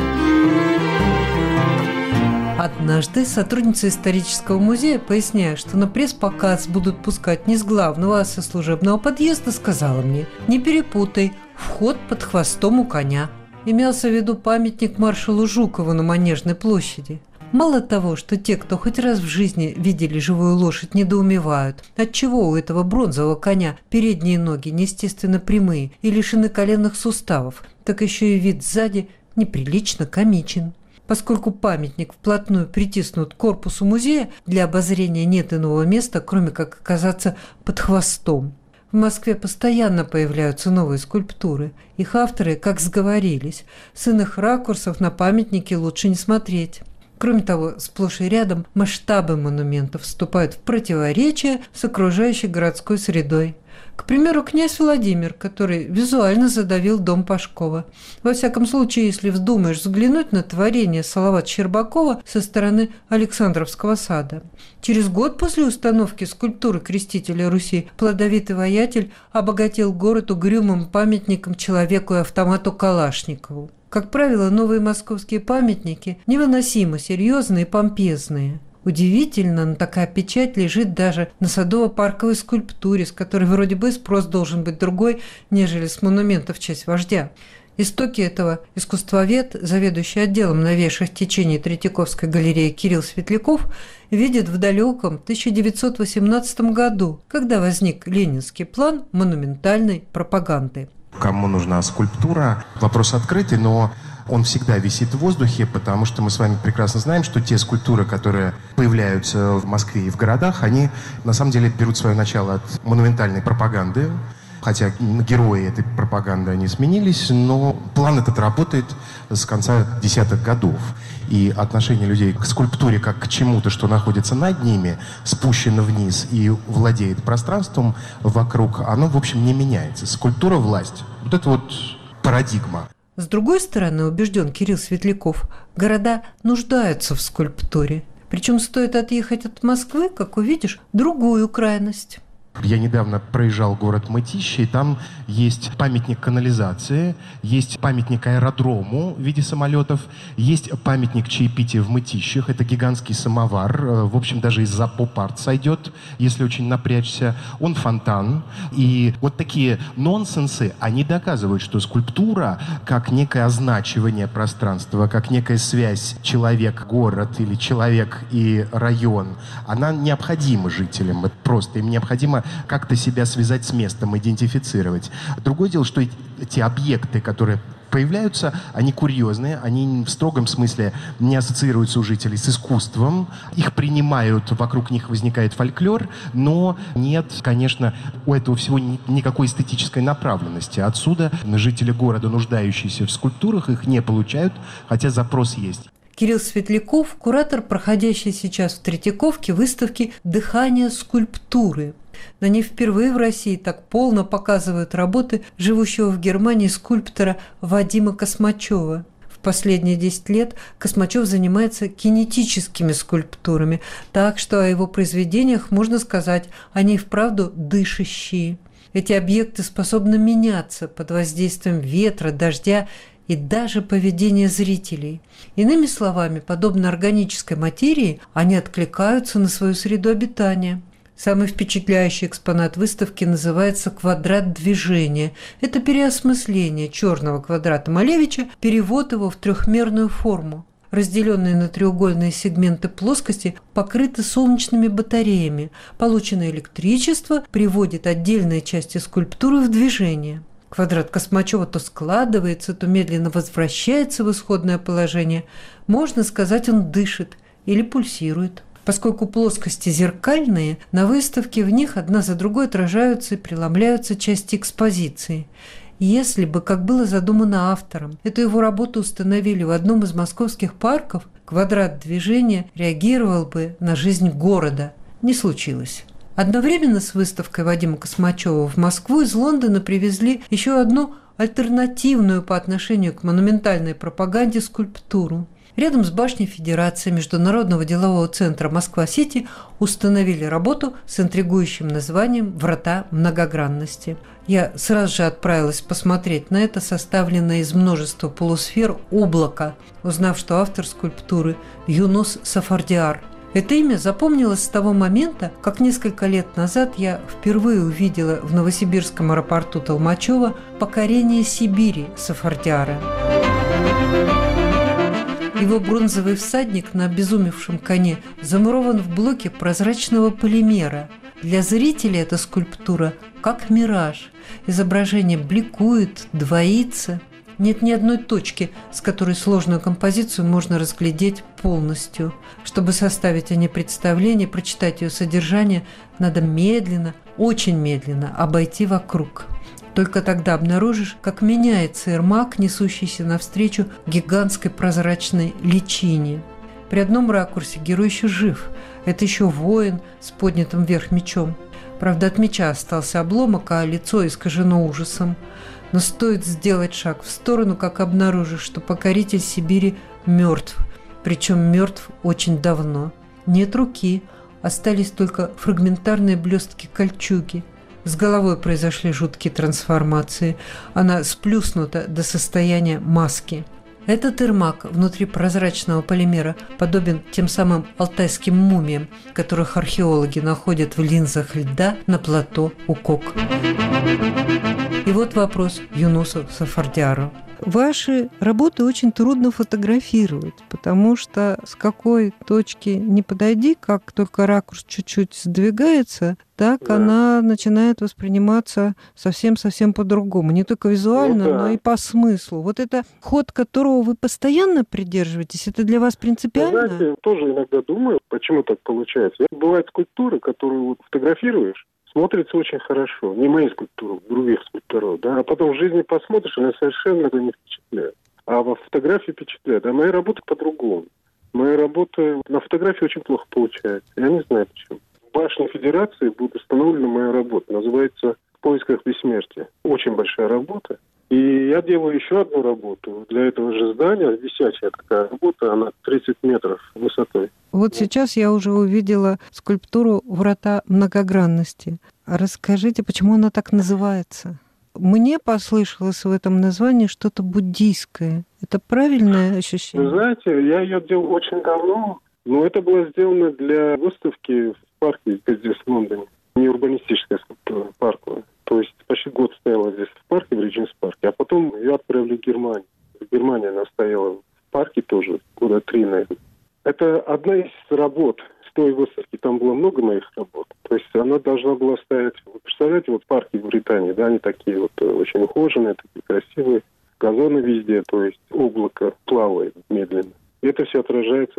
Однажды сотрудница исторического музея, поясняя, что на пресс-показ будут пускать не с главного, а со служебного подъезда, сказала мне: «Не перепутай, вход под хвостом у коня». Имелся в виду памятник маршалу Жукову на Манежной площади. Мало того, что те, кто хоть раз в жизни видели живую лошадь, недоумевают, отчего у этого бронзового коня передние ноги неестественно прямые и лишены коленных суставов, так еще и вид сзади неприлично комичен. Поскольку памятник вплотную притиснут к корпусу музея, для обозрения нет иного места, кроме как оказаться под хвостом. В Москве постоянно появляются новые скульптуры. Их авторы, как сговорились, с иных ракурсов на памятники лучше не смотреть. Кроме того, сплошь и рядом масштабы монументов вступают в противоречие с окружающей городской средой. К примеру, князь Владимир, который визуально задавил дом Пашкова. Во всяком случае, если вздумаешь взглянуть на творение Салавата Щербакова со стороны Александровского сада. Через год после установки скульптуры крестителя Руси плодовитый воятель обогатил город угрюмым памятником человеку и автомату Калашникову. Как правило, новые московские памятники невыносимо серьезные и помпезные. Удивительно, но такая печать лежит даже на садово-парковой скульптуре, с которой вроде бы спрос должен быть другой, нежели с монумента в честь вождя. Истоки этого искусствовед, заведующий отделом новейших течений Третьяковской галереи Кирилл Светляков, видит в далеком тысяча девятьсот восемнадцатом году, когда возник ленинский план монументальной пропаганды. Кому нужна скульптура? Вопрос открытый, но он всегда висит в воздухе, потому что мы с вами прекрасно знаем, что те скульптуры, которые появляются в Москве и в городах, они на самом деле берут свое начало от монументальной пропаганды. Хотя герои этой пропаганды, они сменились, но план этот работает с конца десятых годов. И отношение людей к скульптуре как к чему-то, что находится над ними, спущено вниз и владеет пространством вокруг, оно, в общем, не меняется. Скульптура – власть. Вот это вот парадигма. С другой стороны, убежден Кирилл Светляков, города нуждаются в скульптуре. Причем стоит отъехать от Москвы, как увидишь, другую крайность. Я недавно проезжал город Мытищи, и там есть памятник канализации, есть памятник аэродрому в виде самолетов, есть памятник чаепития в Мытищах, это гигантский самовар, в общем, даже из-за поп-арт сойдет, если очень напрячься. Он фонтан. И вот такие нонсенсы, они доказывают, что скульптура, как некое означивание пространства, как некая связь человек-город или человек и район, она необходима жителям. Это просто им необходимо как-то себя связать с местом, идентифицировать. Другое дело, что эти объекты, которые появляются, они курьезные, они в строгом смысле не ассоциируются у жителей с искусством, их принимают, вокруг них возникает фольклор, но нет, конечно, у этого всего ни, никакой эстетической направленности. Отсюда жители города, нуждающиеся в скульптурах, их не получают, хотя запрос есть. Кирилл Светляков – куратор, проходящей сейчас в Третьяковке выставки «Дыхание скульптуры». На ней впервые в России так полно показывают работы живущего в Германии скульптора Вадима Космачева. В последние десять лет Космачев занимается кинетическими скульптурами, так что о его произведениях можно сказать, они и вправду дышащие. Эти объекты способны меняться под воздействием ветра, дождя и даже поведения зрителей. Иными словами, подобно органической материи, они откликаются на свою среду обитания. Самый впечатляющий экспонат выставки называется «Квадрат движения». Это переосмысление черного квадрата Малевича, перевод его в трехмерную форму. Разделенные на треугольные сегменты плоскости покрыты солнечными батареями. Полученное электричество приводит отдельные части скульптуры в движение. Квадрат Космачева то складывается, то медленно возвращается в исходное положение. Можно сказать, он дышит или пульсирует. Поскольку плоскости зеркальные, на выставке в них одна за другой отражаются и преломляются части экспозиции. Если бы, как было задумано автором, эту его работу установили в одном из московских парков, квадрат движения реагировал бы на жизнь города. Не случилось. Одновременно с выставкой Вадима Космачева в Москву из Лондона привезли еще одну альтернативную по отношению к монументальной пропаганде скульптуру. Рядом с башней Федерации Международного делового центра Москва-Сити установили работу с интригующим названием «Врата многогранности». Я сразу же отправилась посмотреть на это составленное из множества полусфер облако, узнав, что автор скульптуры – Юнус Сафардиар. Это имя запомнилось с того момента, как несколько лет назад я впервые увидела в новосибирском аэропорту Толмачева «Покорение Сибири» Сафардиара. Его бронзовый всадник на обезумевшем коне замурован в блоке прозрачного полимера. Для зрителя эта скульптура как мираж. Изображение бликует, двоится. Нет ни одной точки, с которой сложную композицию можно разглядеть полностью. Чтобы составить о ней представление, прочитать ее содержание, надо медленно, очень медленно обойти вокруг. Только тогда обнаружишь, как меняется Ермак, несущийся навстречу гигантской прозрачной личине. При одном ракурсе герой еще жив. Это еще воин с поднятым вверх мечом. Правда, от меча остался обломок, а лицо искажено ужасом. Но стоит сделать шаг в сторону, как обнаружишь, что покоритель Сибири мертв. Причем мертв очень давно. Нет руки, остались только фрагментарные блестки кольчуги. С головой произошли жуткие трансформации. Она сплюснута до состояния маски. Этот Ермак внутри прозрачного полимера подобен тем самым алтайским мумиям, которых археологи находят в линзах льда на плато Укок. И вот вопрос Юнусу Сафардиару. Ваши работы очень трудно фотографировать, потому что с какой точки не подойди, как только ракурс чуть-чуть сдвигается, так да. Она начинает восприниматься совсем-совсем по-другому. Не только визуально, ну, да. но и по смыслу. Вот это ход, которого вы постоянно придерживаетесь, это для вас принципиально? Знаете, тоже иногда думаю, почему так получается. Бывают скульптуры, которые вот фотографируешь, смотрится очень хорошо. Не мои скульптуры, других скульпторов, да. А потом в жизни посмотришь, она совершенно не впечатляет. А во фотографии впечатляет. А мои работы по-другому. Мои работы на фотографии очень плохо получаются. Я не знаю почему. В башне Федерации будет установлена моя работа. Называется «В поисках бессмертия». Очень большая работа. И я делаю еще одну работу для этого же здания, висячая такая работа, она тридцать метров высотой. Вот сейчас я уже увидела скульптуру «Врата многогранности». Расскажите, почему она так называется? Мне послышалось в этом названии что-то буддийское. Это правильное ощущение? Вы знаете, я ее делал очень давно, но это было сделано для выставки в парке здесь, в Лондоне. Не урбанистическая скульптура, парковая. То есть почти год стояла здесь в парке, в Ридженс-парке, а потом ее отправили в Германию. В Германии она стояла в парке тоже, года три, наверное. Это одна из работ с той выставки, там было много моих работ. То есть она должна была стоять, вы представляете, вот парки в Британии, да, они такие вот очень ухоженные, такие красивые, газоны везде, то есть облако плавает медленно. И это все отражается.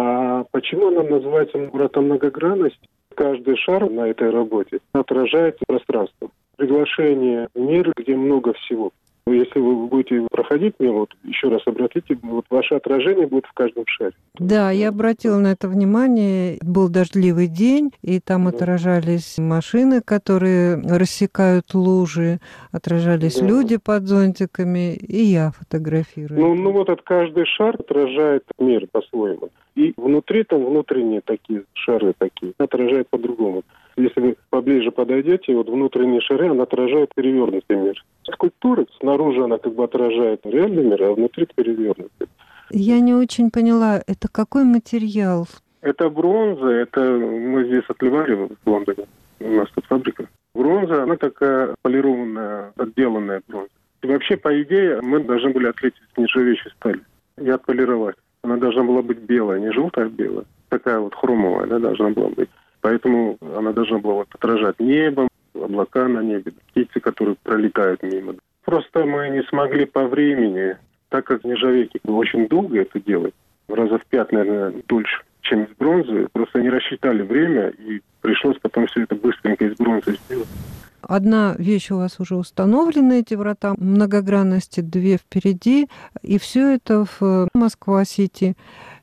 А почему она называется «Врата многогранности»? Каждый шар на этой работе отражает пространство. Приглашение в мир, где много всего. Если вы будете проходить мимо, вот еще раз обратите, вот ваше отражение будет в каждом шаре. Да, я обратила на это внимание. Был дождливый день, и там да. отражались машины, которые рассекают лужи, отражались да. люди под зонтиками, и я фотографирую. Ну, ну вот этот каждый шар отражает мир по-своему. И внутри там внутренние такие шары такие отражают по-другому. Если вы поближе подойдете, вот внутренние шары, она отражает перевернутый мир. Скульптура снаружи она как бы отражает реальный мир, а внутри перевернутый. Я не очень поняла, это какой материал? Это бронза, это мы здесь отливали в Лондоне, у нас тут фабрика. Бронза, она такая полированная, отделанная бронза. И вообще, по идее, мы должны были отлить из нержавеющей стали и отполировать. Она должна была быть белая, не желтая, а белая. Такая вот хромовая, да, должна была быть. Поэтому она должна была вот отражать небо, облака на небе, птицы, которые пролетают мимо. Просто мы не смогли по времени, так как нержавейки очень долго это делать, раза в пять, наверное, дольше, чем из бронзы. Просто не рассчитали время, и пришлось потом все это быстренько из бронзы сделать. Одна вещь у вас уже установлена, эти врата многогранности, две впереди, и все это в Москва-Сити.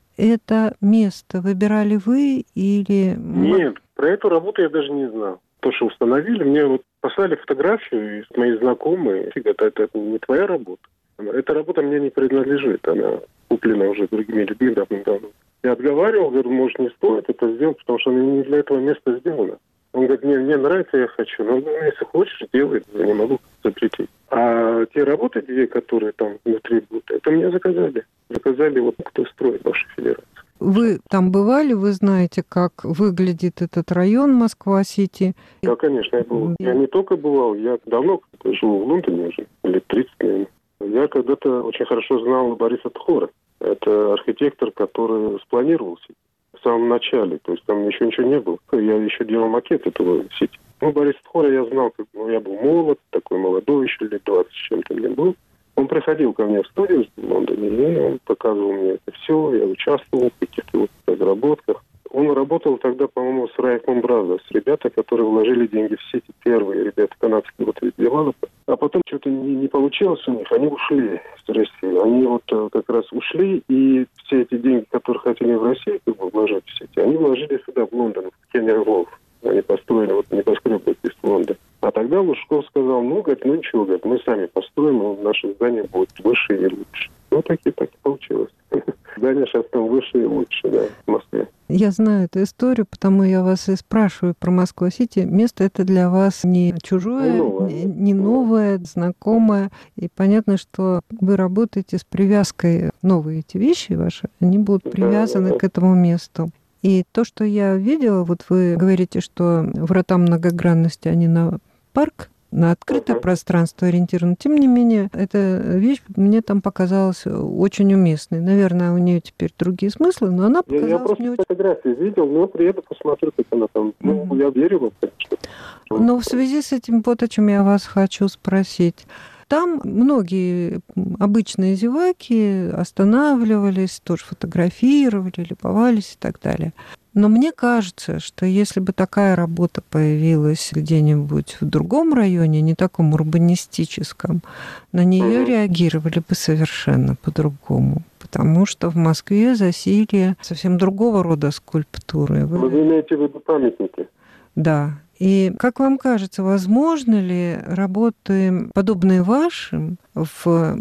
Это место выбирали вы или... Нет, про эту работу я даже не знал. То, что установили, мне вот послали фотографию, и мои знакомые, это, это, это не твоя работа. Эта работа мне не принадлежит, она куплена уже другими людьми давным-давно. Я отговаривал, говорю, может, не стоит это сделать, потому что она не для этого места сделана. Он говорит, мне, мне нравится, я хочу. Но если хочешь, делай, я не могу запретить. А те работы, две, которые там внутри будут, это мне заказали. Заказали вот кто строит нашу федерацию. Вы там бывали, вы знаете, как выглядит этот район Москва-Сити? Да, конечно, я был. Я не только бывал, я давно живу в Лондоне уже, лет тридцать, наверное. Я когда-то очень хорошо знал Бориса Тхора. Это архитектор, который спланировал Сити в самом начале. То есть там еще ничего не было. Я еще делал макет этого Сити. Ну, Бориса Тхора я знал, как, ну, я был молод, такой молодой еще, лет двадцать с чем-то мне был. Он приходил ко мне в студию в Лондоне, и он показывал мне это все. Я участвовал в каких-то вот разработках. Он работал тогда, по-моему, с Райком Бразерс, ребята, которые вложили деньги в Сити, первые ребята, канадские вот девелоперы. А потом что-то не, не получилось у них, они ушли с России. Они вот как раз ушли, и все эти деньги, которые хотели в России как бы, вложить в Сити, они вложили сюда, в Лондон, в Кеннер Волф. Они построили вот небоскреб из Лондона. А тогда Лужков сказал, ну, говорит, ну ничего, говорит, мы сами построим, и наше здание будет выше и лучше. Ну, так и так и получилось. Здание сейчас там выше и лучше, да, в Москве. Я знаю эту историю, потому я вас и спрашиваю про Москва-Сити. Место это для вас не чужое, новое. не, не новое, знакомое. И понятно, что вы работаете с привязкой. Новые эти вещи ваши, они будут привязаны да, да. к этому месту. И то, что я видела, вот вы говорите, что врата многогранности, они на парк, на открытое uh-huh. пространство ориентированы. Тем не менее, эта вещь мне там показалась очень уместной. Наверное, у нее теперь другие смыслы, но она показалась я, я просто мне фотографии очень... видел, но приеду, посмотрю, как она там. Uh-huh. Ну, я верю в это, конечно. Но в связи с этим, вот о чем я вас хочу спросить. Там многие обычные зеваки останавливались, тоже фотографировали, любовались и так далее. Но мне кажется, что если бы такая работа появилась где-нибудь в другом районе, не таком урбанистическом, на нее угу. реагировали бы совершенно по-другому. Потому что в Москве засилие совсем другого рода скульптуры. Вы, Вы имеете в виду памятники? Да. И как вам кажется, возможно ли работы, подобные вашим, в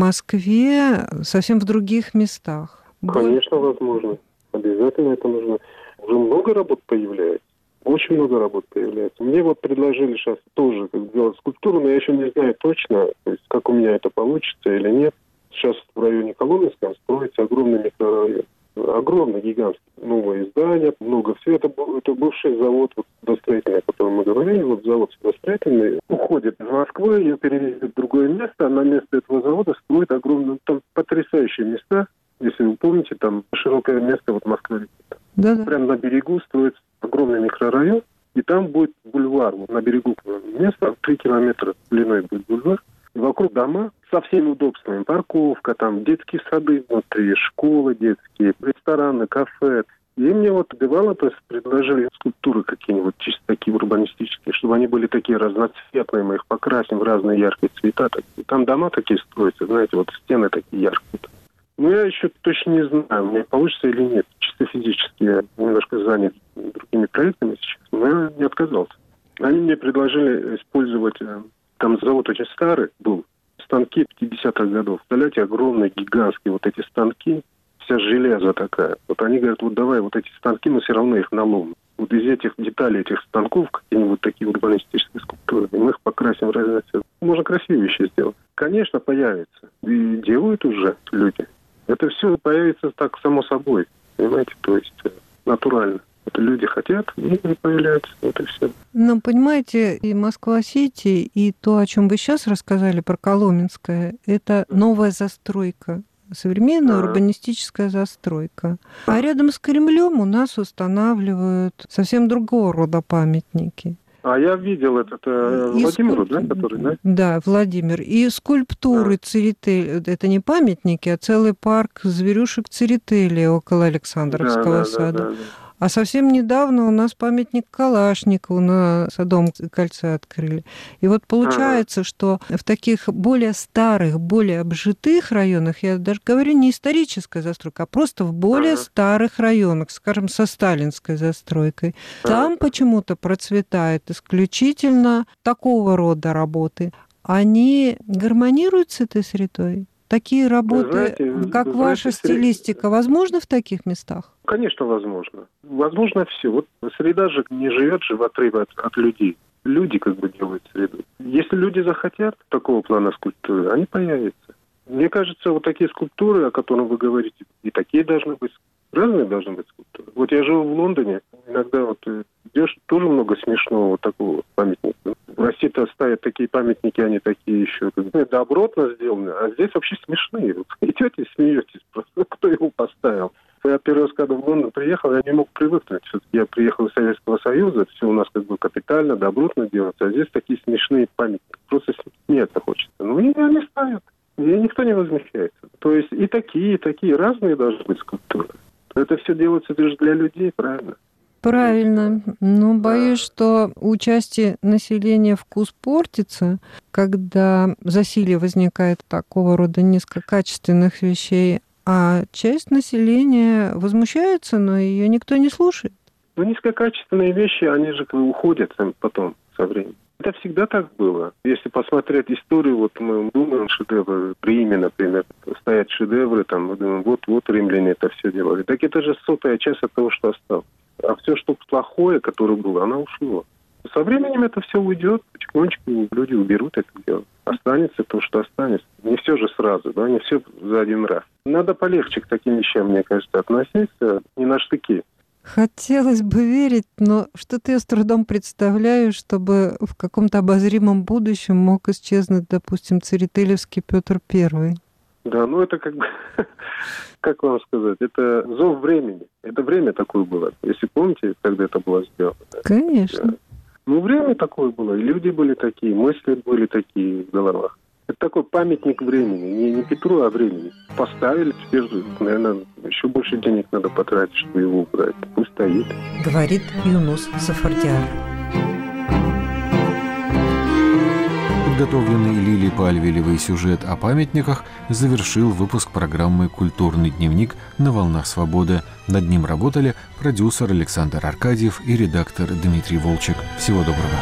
Москве совсем в других местах? Конечно, возможно. Обязательно это нужно. Уже много работ появляется. Очень много работ появляется. Мне вот предложили сейчас тоже как делать скульптуру, но я еще не знаю точно, то есть, как у меня это получится или нет. Сейчас в районе Коломенского строится огромный микрорайон. Огромный, гигантский. Новое здание, много всего. Это, это бывший завод вот, судостроительный, о котором мы говорили. Вот завод судостроительный уходит из Москвы, ее перевезли в другое место, а на место этого завода строят огромные, там потрясающие места. Если вы помните, там широкое место, вот Москва. Да-да. Прямо на берегу строится огромный микрорайон, и там будет бульвар. Вот на берегу места, три километра длиной будет бульвар. И вокруг дома со всеми удобствами. Парковка, там детские сады внутри, школы детские, рестораны, кафе. И мне вот девелоперы предложили скульптуры какие-нибудь, чисто такие урбанистические, чтобы они были такие разноцветные, мы их покрасим в разные яркие цвета. И там дома такие строятся, знаете, вот стены такие яркие. Ну, я еще точно не знаю, мне получится или нет. Чисто физически я немножко занят другими проектами сейчас, но я не отказался. Они мне предложили использовать... Там завод очень старый был, станки пятидесятых годов. Представляете, огромные, гигантские вот эти станки, вся железо такая. Вот они говорят, вот давай вот эти станки, мы все равно их наломим. Вот из этих деталей этих станков какие-нибудь такие урбанистические скульптуры, и мы их покрасим в разные цвета. Можно красивее еще сделать. Конечно, появится. И делают уже люди. Это все появится так само собой. Понимаете, то есть натурально. Это люди хотят, и появляются. Вот и все. Но, понимаете, и Москва-Сити, и то, о чем вы сейчас рассказали про Коломенское, это новая застройка. Современная А-а-а. урбанистическая застройка. А рядом с Кремлем у нас устанавливают совсем другого рода памятники. А я видел этот э, Владимиру, скульп... да, который, да? Да, Владимир. И скульптуры а. Церетели. Это не памятники, а целый парк зверюшек Церетели около Александровского да, да, сада. Да, да, да. А совсем недавно у нас памятник Калашникову на Садовом кольце открыли. И вот получается, ага. что в таких более старых, более обжитых районах, я даже говорю не историческая застройка, а просто в более ага. старых районах, скажем, со сталинской застройкой, ага. там почему-то процветает исключительно такого рода работы. Они гармонируют с этой средой? Такие работы, знаете, как знаете, ваша стилистика, возможно в таких местах? Конечно, возможно. Возможно все. Вот среда же не живет же в отрыве от, от людей. Люди как бы делают среду. Если люди захотят такого плана скульптуры, они появятся. Мне кажется, вот такие скульптуры, о которых вы говорите, и такие должны быть. Разные должны быть скульптуры. Вот я живу в Лондоне, иногда вот идешь, тоже много смешного вот такого памятника. В России-то ставят такие памятники, они такие еще ну, добротно сделаны, а здесь вообще смешные. Вот идете и смеетесь просто, кто его поставил. Я первый раз, когда в Лондон приехал, я не мог привыкнуть. Я приехал из Советского Союза, все у нас как бы капитально, добротно делается, а здесь такие смешные памятники. Просто смеяться хочется. Ну и они ставят. И никто не возмущается. То есть и такие, и такие разные должны быть скульптуры. Это все делается лишь для людей, правильно? Правильно. Но боюсь, что участие населения вкус портится, когда засилье возникает такого рода низкокачественных вещей, а часть населения возмущается, но ее никто не слушает. Ну, низкокачественные вещи, они же уходят потом со временем. Это всегда так было. Если посмотреть историю, вот мы думаем, шедевры, в Риме, например, стоят шедевры, там, мы думаем, вот-вот римляне это все делали. Так это же сотая часть от того, что осталось. А все, что плохое, которое было, оно ушло. Со временем это все уйдет, потихонечку люди уберут это дело. Останется то, что останется. Не все же сразу, да, не все за один раз. Надо полегче к таким вещам, мне кажется, относиться, не на штыки. Хотелось бы верить, но что-то я с трудом представляю, чтобы в каком-то обозримом будущем мог исчезнуть, допустим, церетелевский Петр Первый. Да, ну это как бы, как вам сказать, это зов времени. Это время такое было. Если помните, когда это было сделано. Конечно. Да. Ну, время такое было, и люди были такие, мысли были такие в головах. Это такой памятник времени, не, не Петру, а времени. Поставили, теперь, наверное, еще больше денег надо потратить, чтобы его убрать. Пусть стоит. Говорит Юнус Сафардиар. Подготовленный Лилией Пальвелевой сюжет о памятниках завершил выпуск программы «Культурный дневник» на «Волнах Свободы». Над ним работали продюсер Александр Аркадьев и редактор Дмитрий Волчек. Всего доброго.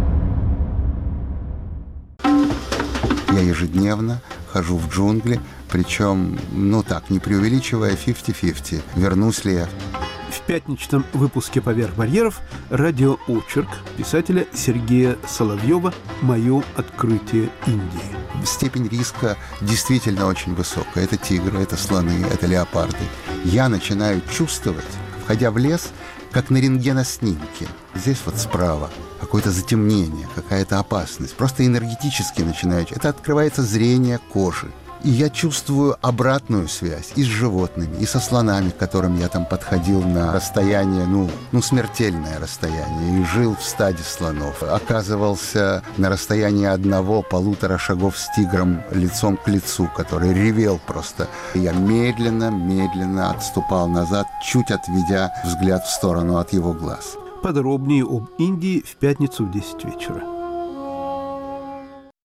Я ежедневно хожу в джунгли, Причем, ну так, не преувеличивая, пятьдесят на пятьдесят. Вернусь ли я? В пятничном выпуске «Поверх барьеров» радиоочерк писателя Сергея Соловьева «Мое открытие Индии». Степень риска действительно очень высокая. Это тигры, это слоны, это леопарды. Я начинаю чувствовать, входя в лес, как на рентгеноснимке. Здесь вот справа какое-то затемнение, какая-то опасность. Просто энергетически начинаю. Это открывается зрение кожи. И я чувствую обратную связь и с животными, и со слонами, к которым я там подходил на расстояние, ну, ну, смертельное расстояние, и жил в стаде слонов. Оказывался на расстоянии одного-полутора шагов с тигром лицом к лицу, который ревел просто. Я медленно-медленно отступал назад, чуть отведя взгляд в сторону от его глаз. Подробнее об Индии в пятницу в десять вечера.